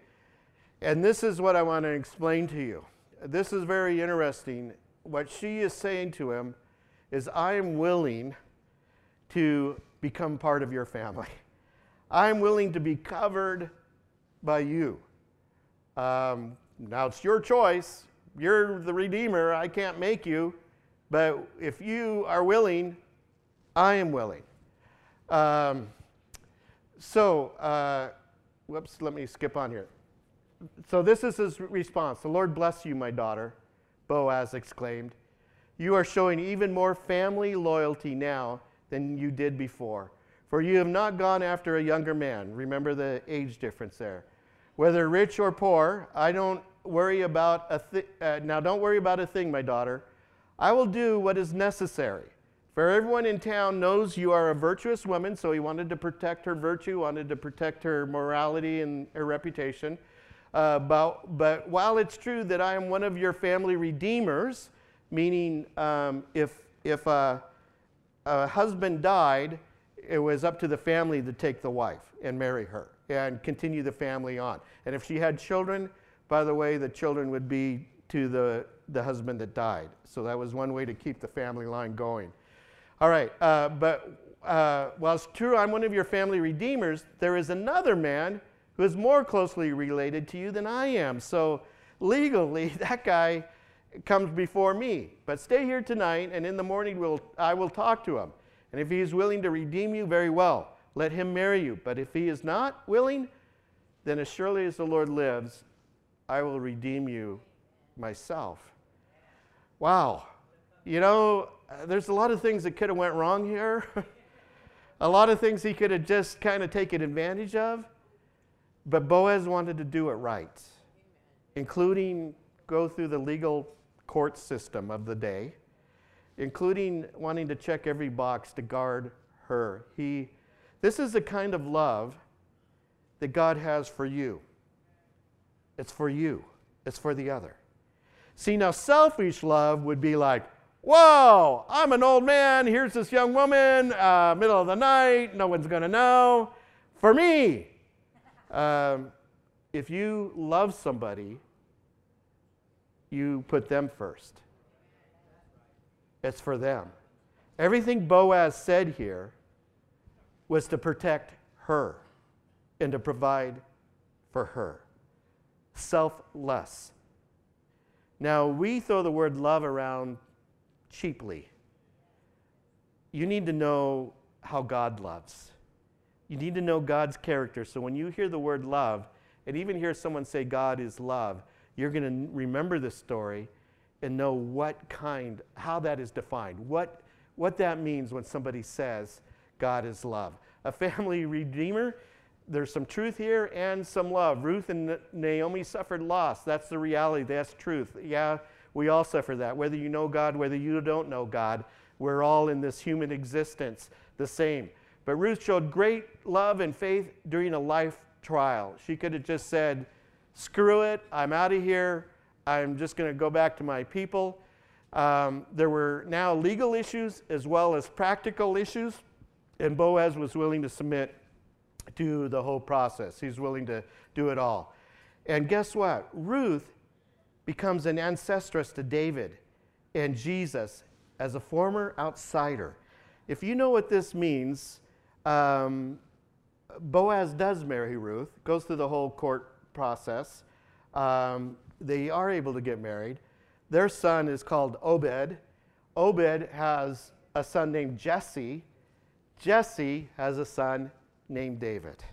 And this is what I want to explain to you. This is very interesting. What she is saying to him is, I am willing to become part of your family. I'm willing to be covered by you. Um, now, it's your choice. You're the Redeemer. I can't make you. But if you are willing, I am willing. Um, so, uh, whoops, let me skip on here. So this is his response. The Lord bless you, my daughter, Boaz exclaimed. You are showing even more family loyalty now than you did before. For you have not gone after a younger man. Remember the age difference there. whether rich or poor. I don't worry about a thing. Uh, now, don't worry about a thing, my daughter. I will do what is necessary. For everyone in town knows you are a virtuous woman, so he wanted to protect her virtue, wanted to protect her morality and her reputation. Uh, but, but while it's true that I am one of your family redeemers, meaning um, if, if a, a husband died, it was up to the family to take the wife and marry her and continue the family on. And if she had children, by the way, the children would be to the, the husband that died. So that was one way to keep the family line going. All right, uh, but uh, while it's true I'm one of your family redeemers, there is another man who is more closely related to you than I am. So legally, that guy comes before me. But stay here tonight, and in the morning we'll, I will talk to him. And if he is willing to redeem you, very well, let him marry you. But if he is not willing, then as surely as the Lord lives, I will redeem you myself. Wow. You know, there's a lot of things that could have went wrong here. A lot of things he could have just kind of taken advantage of. But Boaz wanted to do it right, including go through the legal court system of the day, including wanting to check every box to guard her. He, this is the kind of love that God has for you. It's for you. It's for the other. See, now selfish love would be like, whoa, I'm an old man, here's this young woman, uh, middle of the night, no one's going to know. For me, um, if you love somebody, you put them first. It's for them. Everything Boaz said here was to protect her and to provide for her. Selfless. Now, we throw the word love around cheaply. You need to know how God loves. You need to know God's character. So when you hear the word love, and even hear someone say God is love, you're going to remember the story and know what kind, how that is defined, what, what that means when somebody says God is love. A family redeemer, there's some truth here and some love. Ruth and Naomi suffered loss. That's the reality. That's truth. Yeah, we all suffer that. Whether you know God, whether you don't know God, we're all in this human existence the same. But Ruth showed great love and faith during a life trial. She could have just said, screw it, I'm out of here. I'm just going to go back to my people. Um, there were now legal issues as well as practical issues, and Boaz was willing to submit to the whole process. He's willing to do it all. And guess what? Ruth becomes an ancestress to David and Jesus as a former outsider. If you know what this means, um, Boaz does marry Ruth, goes through the whole court process. Um, they are able to get married. Their son is called Obed. Obed has a son named Jesse. Jesse has a son named David.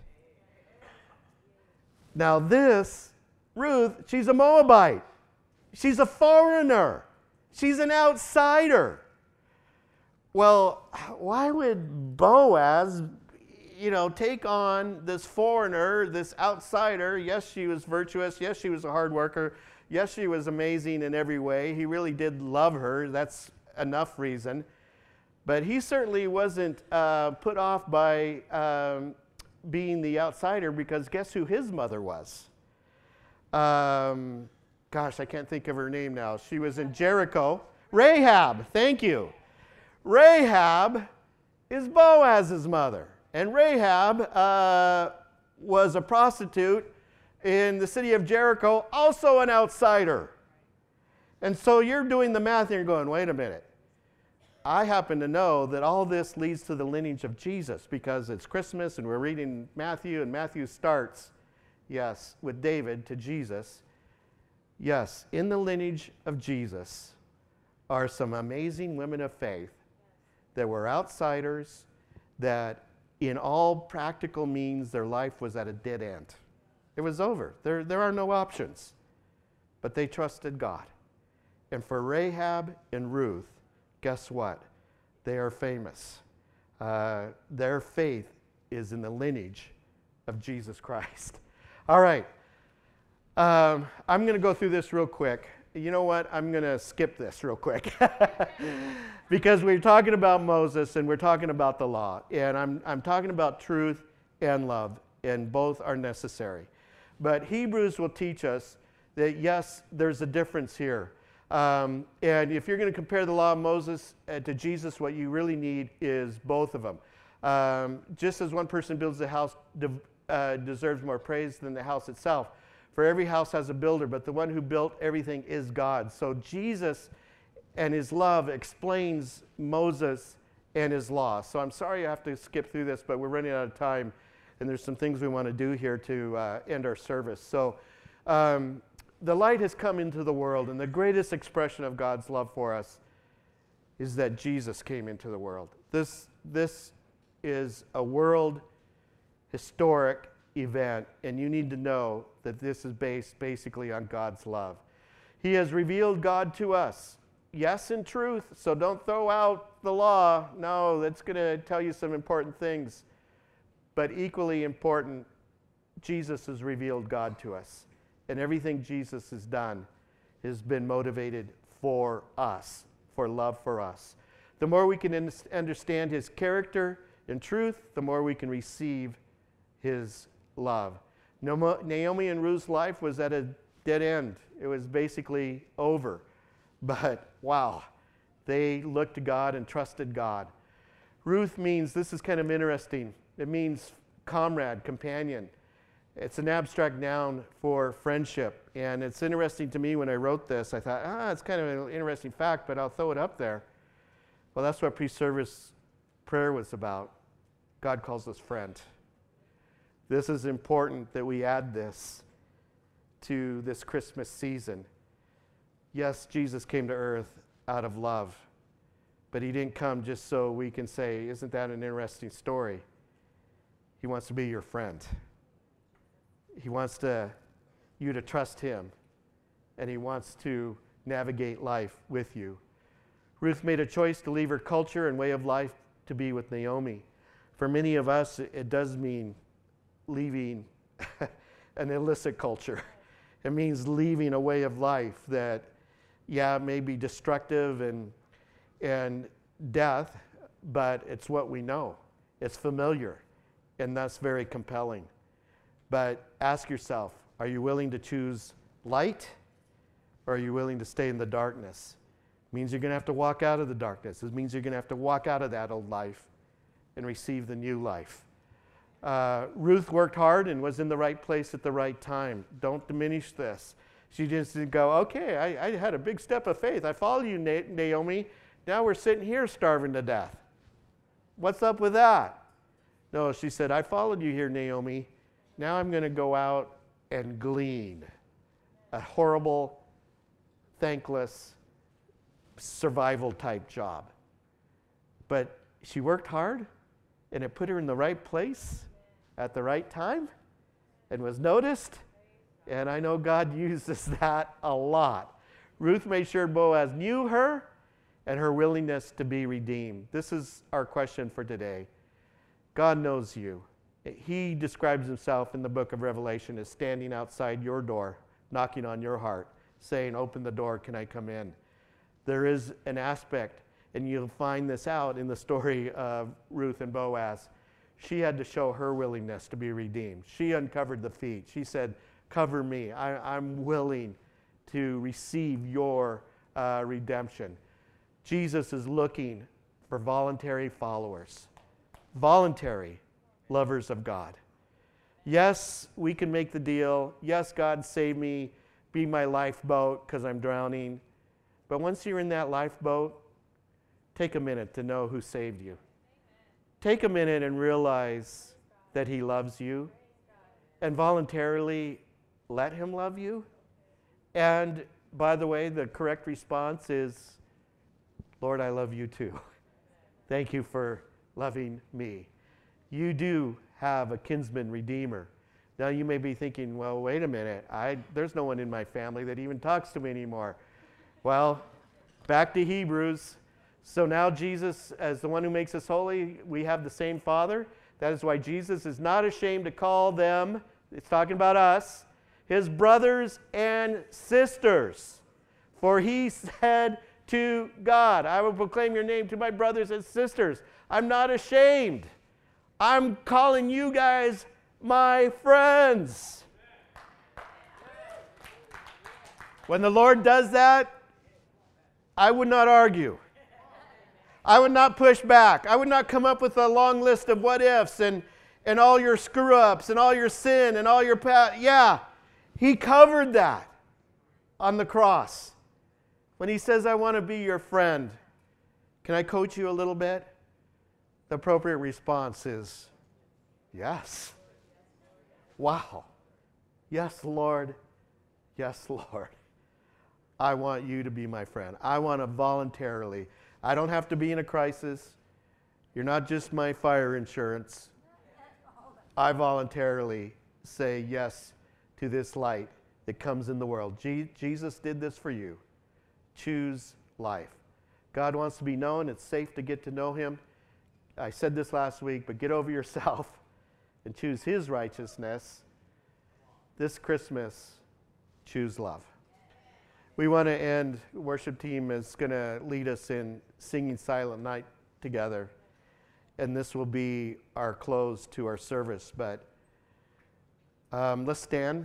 Now this, Ruth, she's a Moabite. She's a foreigner. She's an outsider. Well, why would Boaz, you know, take on this foreigner, this outsider? Yes, she was virtuous. Yes, she was a hard worker. Yes, she was amazing in every way. He really did love her. That's enough reason. But he certainly wasn't uh, put off by um, being the outsider, because guess who his mother was? Um, gosh, I can't think of her name now. She was in Jericho. Rahab, thank you. Rahab is Boaz's mother. And Rahab uh, was a prostitute in the city of Jericho, also an outsider. And so you're doing the math and you're going, wait a minute. I happen to know that all this leads to the lineage of Jesus, because it's Christmas and we're reading Matthew, and Matthew starts, yes, with David to Jesus. Yes, in the lineage of Jesus are some amazing women of faith that were outsiders, that in all practical means their life was at a dead end. It was over. There, there are no options. But they trusted God. And for Rahab and Ruth, guess what? They are famous. Uh, their faith is in the lineage of Jesus Christ. All right. Um, I'm going to go through this real quick. You know what? I'm going to skip this real quick. Because we're talking about Moses and we're talking about the law. And I'm, I'm talking about truth and love, and both are necessary. But Hebrews will teach us that, yes, there's a difference here. Um, and if you're going to compare the law of Moses uh, to Jesus, what you really need is both of them. Um, just as one person builds a house de- uh, deserves more praise than the house itself. For every house has a builder, but the one who built everything is God. So Jesus and his love explains Moses and his law. So I'm sorry I have to skip through this, but we're running out of time, and there's some things we want to do here to uh, end our service. So um, the light has come into the world, and the greatest expression of God's love for us is that Jesus came into the world. This, this is a world historic event, and you need to know that this is based basically on God's love. He has revealed God to us. Yes, in truth, so don't throw out the law. No, that's going to tell you some important things. But equally important, Jesus has revealed God to us. And everything Jesus has done has been motivated for us, for love for us. The more we can in- understand his character and truth, the more we can receive his love. Naomi and Ruth's life was at a dead end. It was basically over. But wow, they looked to God and trusted God. Ruth means, this is kind of interesting, it means comrade, companion. It's an abstract noun for friendship. And it's interesting to me when I wrote this, I thought, ah, it's kind of an interesting fact, but I'll throw it up there. Well, that's what pre-service prayer was about. God calls us friend. This is important that we add this to this Christmas season. Yes, Jesus came to earth out of love, but he didn't come just so we can say, isn't that an interesting story? He wants to be your friend. He wants to, you to trust him, and he wants to navigate life with you. Ruth made a choice to leave her culture and way of life to be with Naomi. For many of us, it does mean leaving an illicit culture. It means leaving a way of life that, yeah, may be destructive and, and death, but it's what we know. It's familiar, and that's very compelling. But ask yourself, are you willing to choose light, or are you willing to stay in the darkness? It means you're going to have to walk out of the darkness. It means you're going to have to walk out of that old life and receive the new life. Uh, Ruth worked hard and was in the right place at the right time. Don't diminish this. She just didn't go, okay, I, I had a big step of faith. I followed you, Na- Naomi. Now we're sitting here starving to death. What's up with that? No, she said, I followed you here, Naomi. Now I'm going to go out and glean. A horrible, thankless, survival type job. But she worked hard, and it put her in the right place at the right time and was noticed. And I know God uses that a lot. Ruth made sure Boaz knew her and her willingness to be redeemed. This is our question for today. God knows you. He describes himself in the book of Revelation as standing outside your door, knocking on your heart, saying, open the door, can I come in? There is an aspect, and you'll find this out in the story of Ruth and Boaz. She had to show her willingness to be redeemed. She uncovered the feet. She said, cover me. I, I'm willing to receive your uh, redemption. Jesus is looking for voluntary followers, voluntary lovers of God. Yes, we can make the deal. Yes, God, save me, be my lifeboat because I'm drowning. But once you're in that lifeboat, take a minute to know who saved you. Take a minute and realize that he loves you, and voluntarily let him love you. And by the way, the correct response is, Lord, I love you too. Thank you for loving me. You do have a kinsman redeemer. Now you may be thinking, well, wait a minute. I, there's no one in my family that even talks to me anymore. Well, back to Hebrews. So now Jesus, as the one who makes us holy, we have the same Father. That is why Jesus is not ashamed to call them, it's talking about us, his brothers and sisters. For he said to God, I will proclaim your name to my brothers and sisters. I'm not ashamed. I'm calling you guys my friends. When the Lord does that, I would not argue. I would not push back. I would not come up with a long list of what ifs and, and all your screw ups and all your sin and all your past. Yeah, he covered that on the cross. When he says, I want to be your friend, can I coach you a little bit? The appropriate response is, yes. Wow. Yes, Lord. Yes, Lord. I want you to be my friend. I want to voluntarily. I don't have to be in a crisis. You're not just my fire insurance. I voluntarily say yes to this light that comes in the world. Je- Jesus did this for you. Choose life. God wants to be known. It's safe to get to know him. I said this last week, but get over yourself and choose his righteousness. This Christmas, choose love. We want to end, worship team is going to lead us in singing Silent Night together. And this will be our close to our service. But um, let's stand.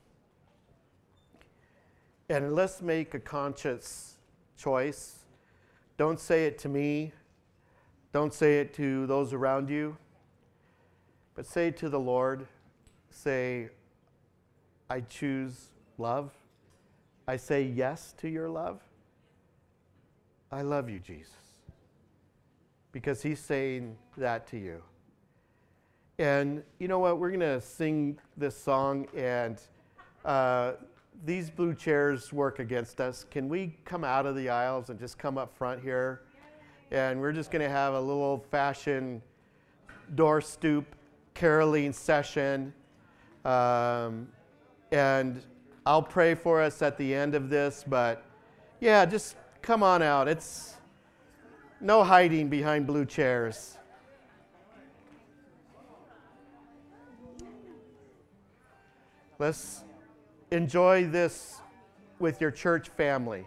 And let's make a conscious choice. Don't say it to me. Don't say it to those around you. But say it to the Lord. Say, I choose love. I say yes to your love. I love you, Jesus. Because he's saying that to you. And you know what? We're going to sing this song, and uh, these blue chairs work against us. Can we come out of the aisles and just come up front here? And we're just going to have a little old-fashioned door stoop caroling session. Um, and I'll pray for us at the end of this, but yeah, just come on out. It's no hiding behind blue chairs. Let's enjoy this with your church family.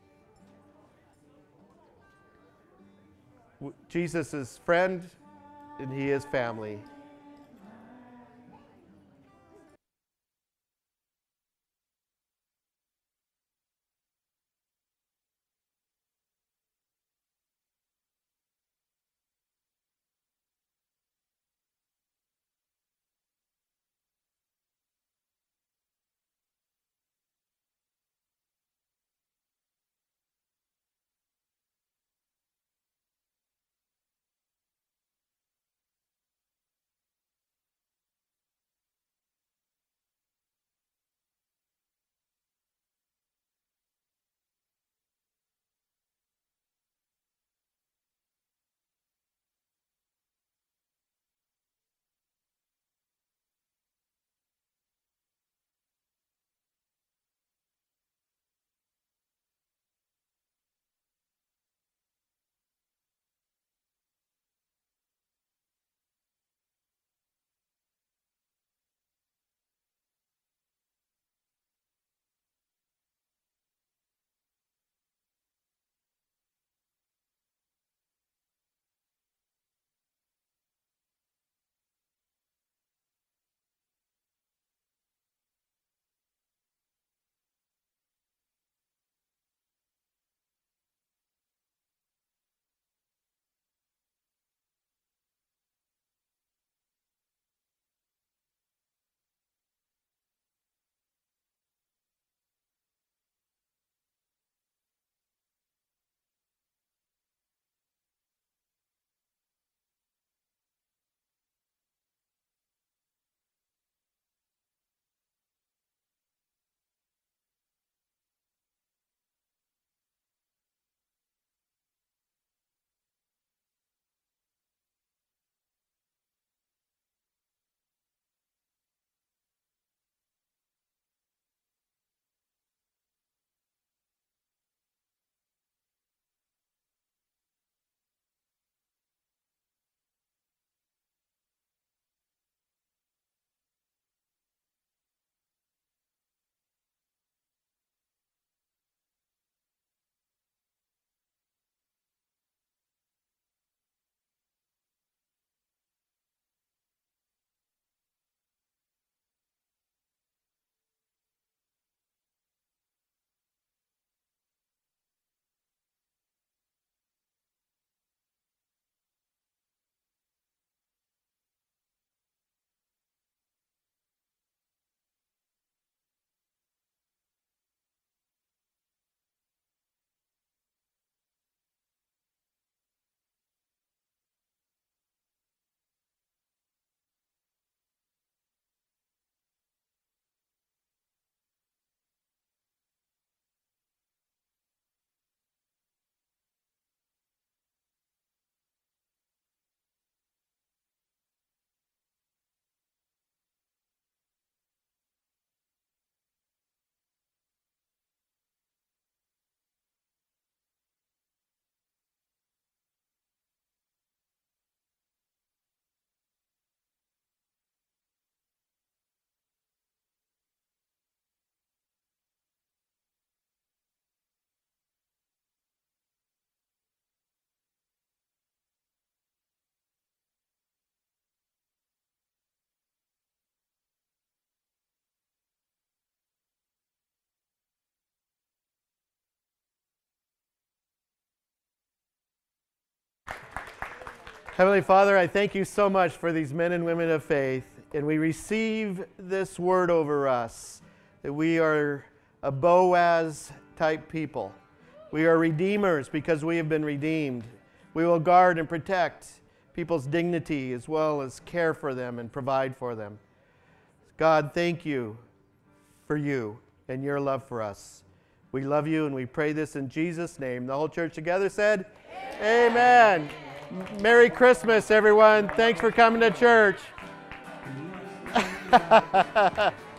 Jesus is friend, and he is family. Heavenly Father, I thank you so much for these men and women of faith, and we receive this word over us, that we are a Boaz type people. We are redeemers because we have been redeemed. We will guard and protect people's dignity as well as care for them and provide for them. God, thank you for you and your love for us. We love you and we pray this in Jesus' name. The whole church together said, Amen. Amen. Merry Christmas, everyone. Thanks for coming to church.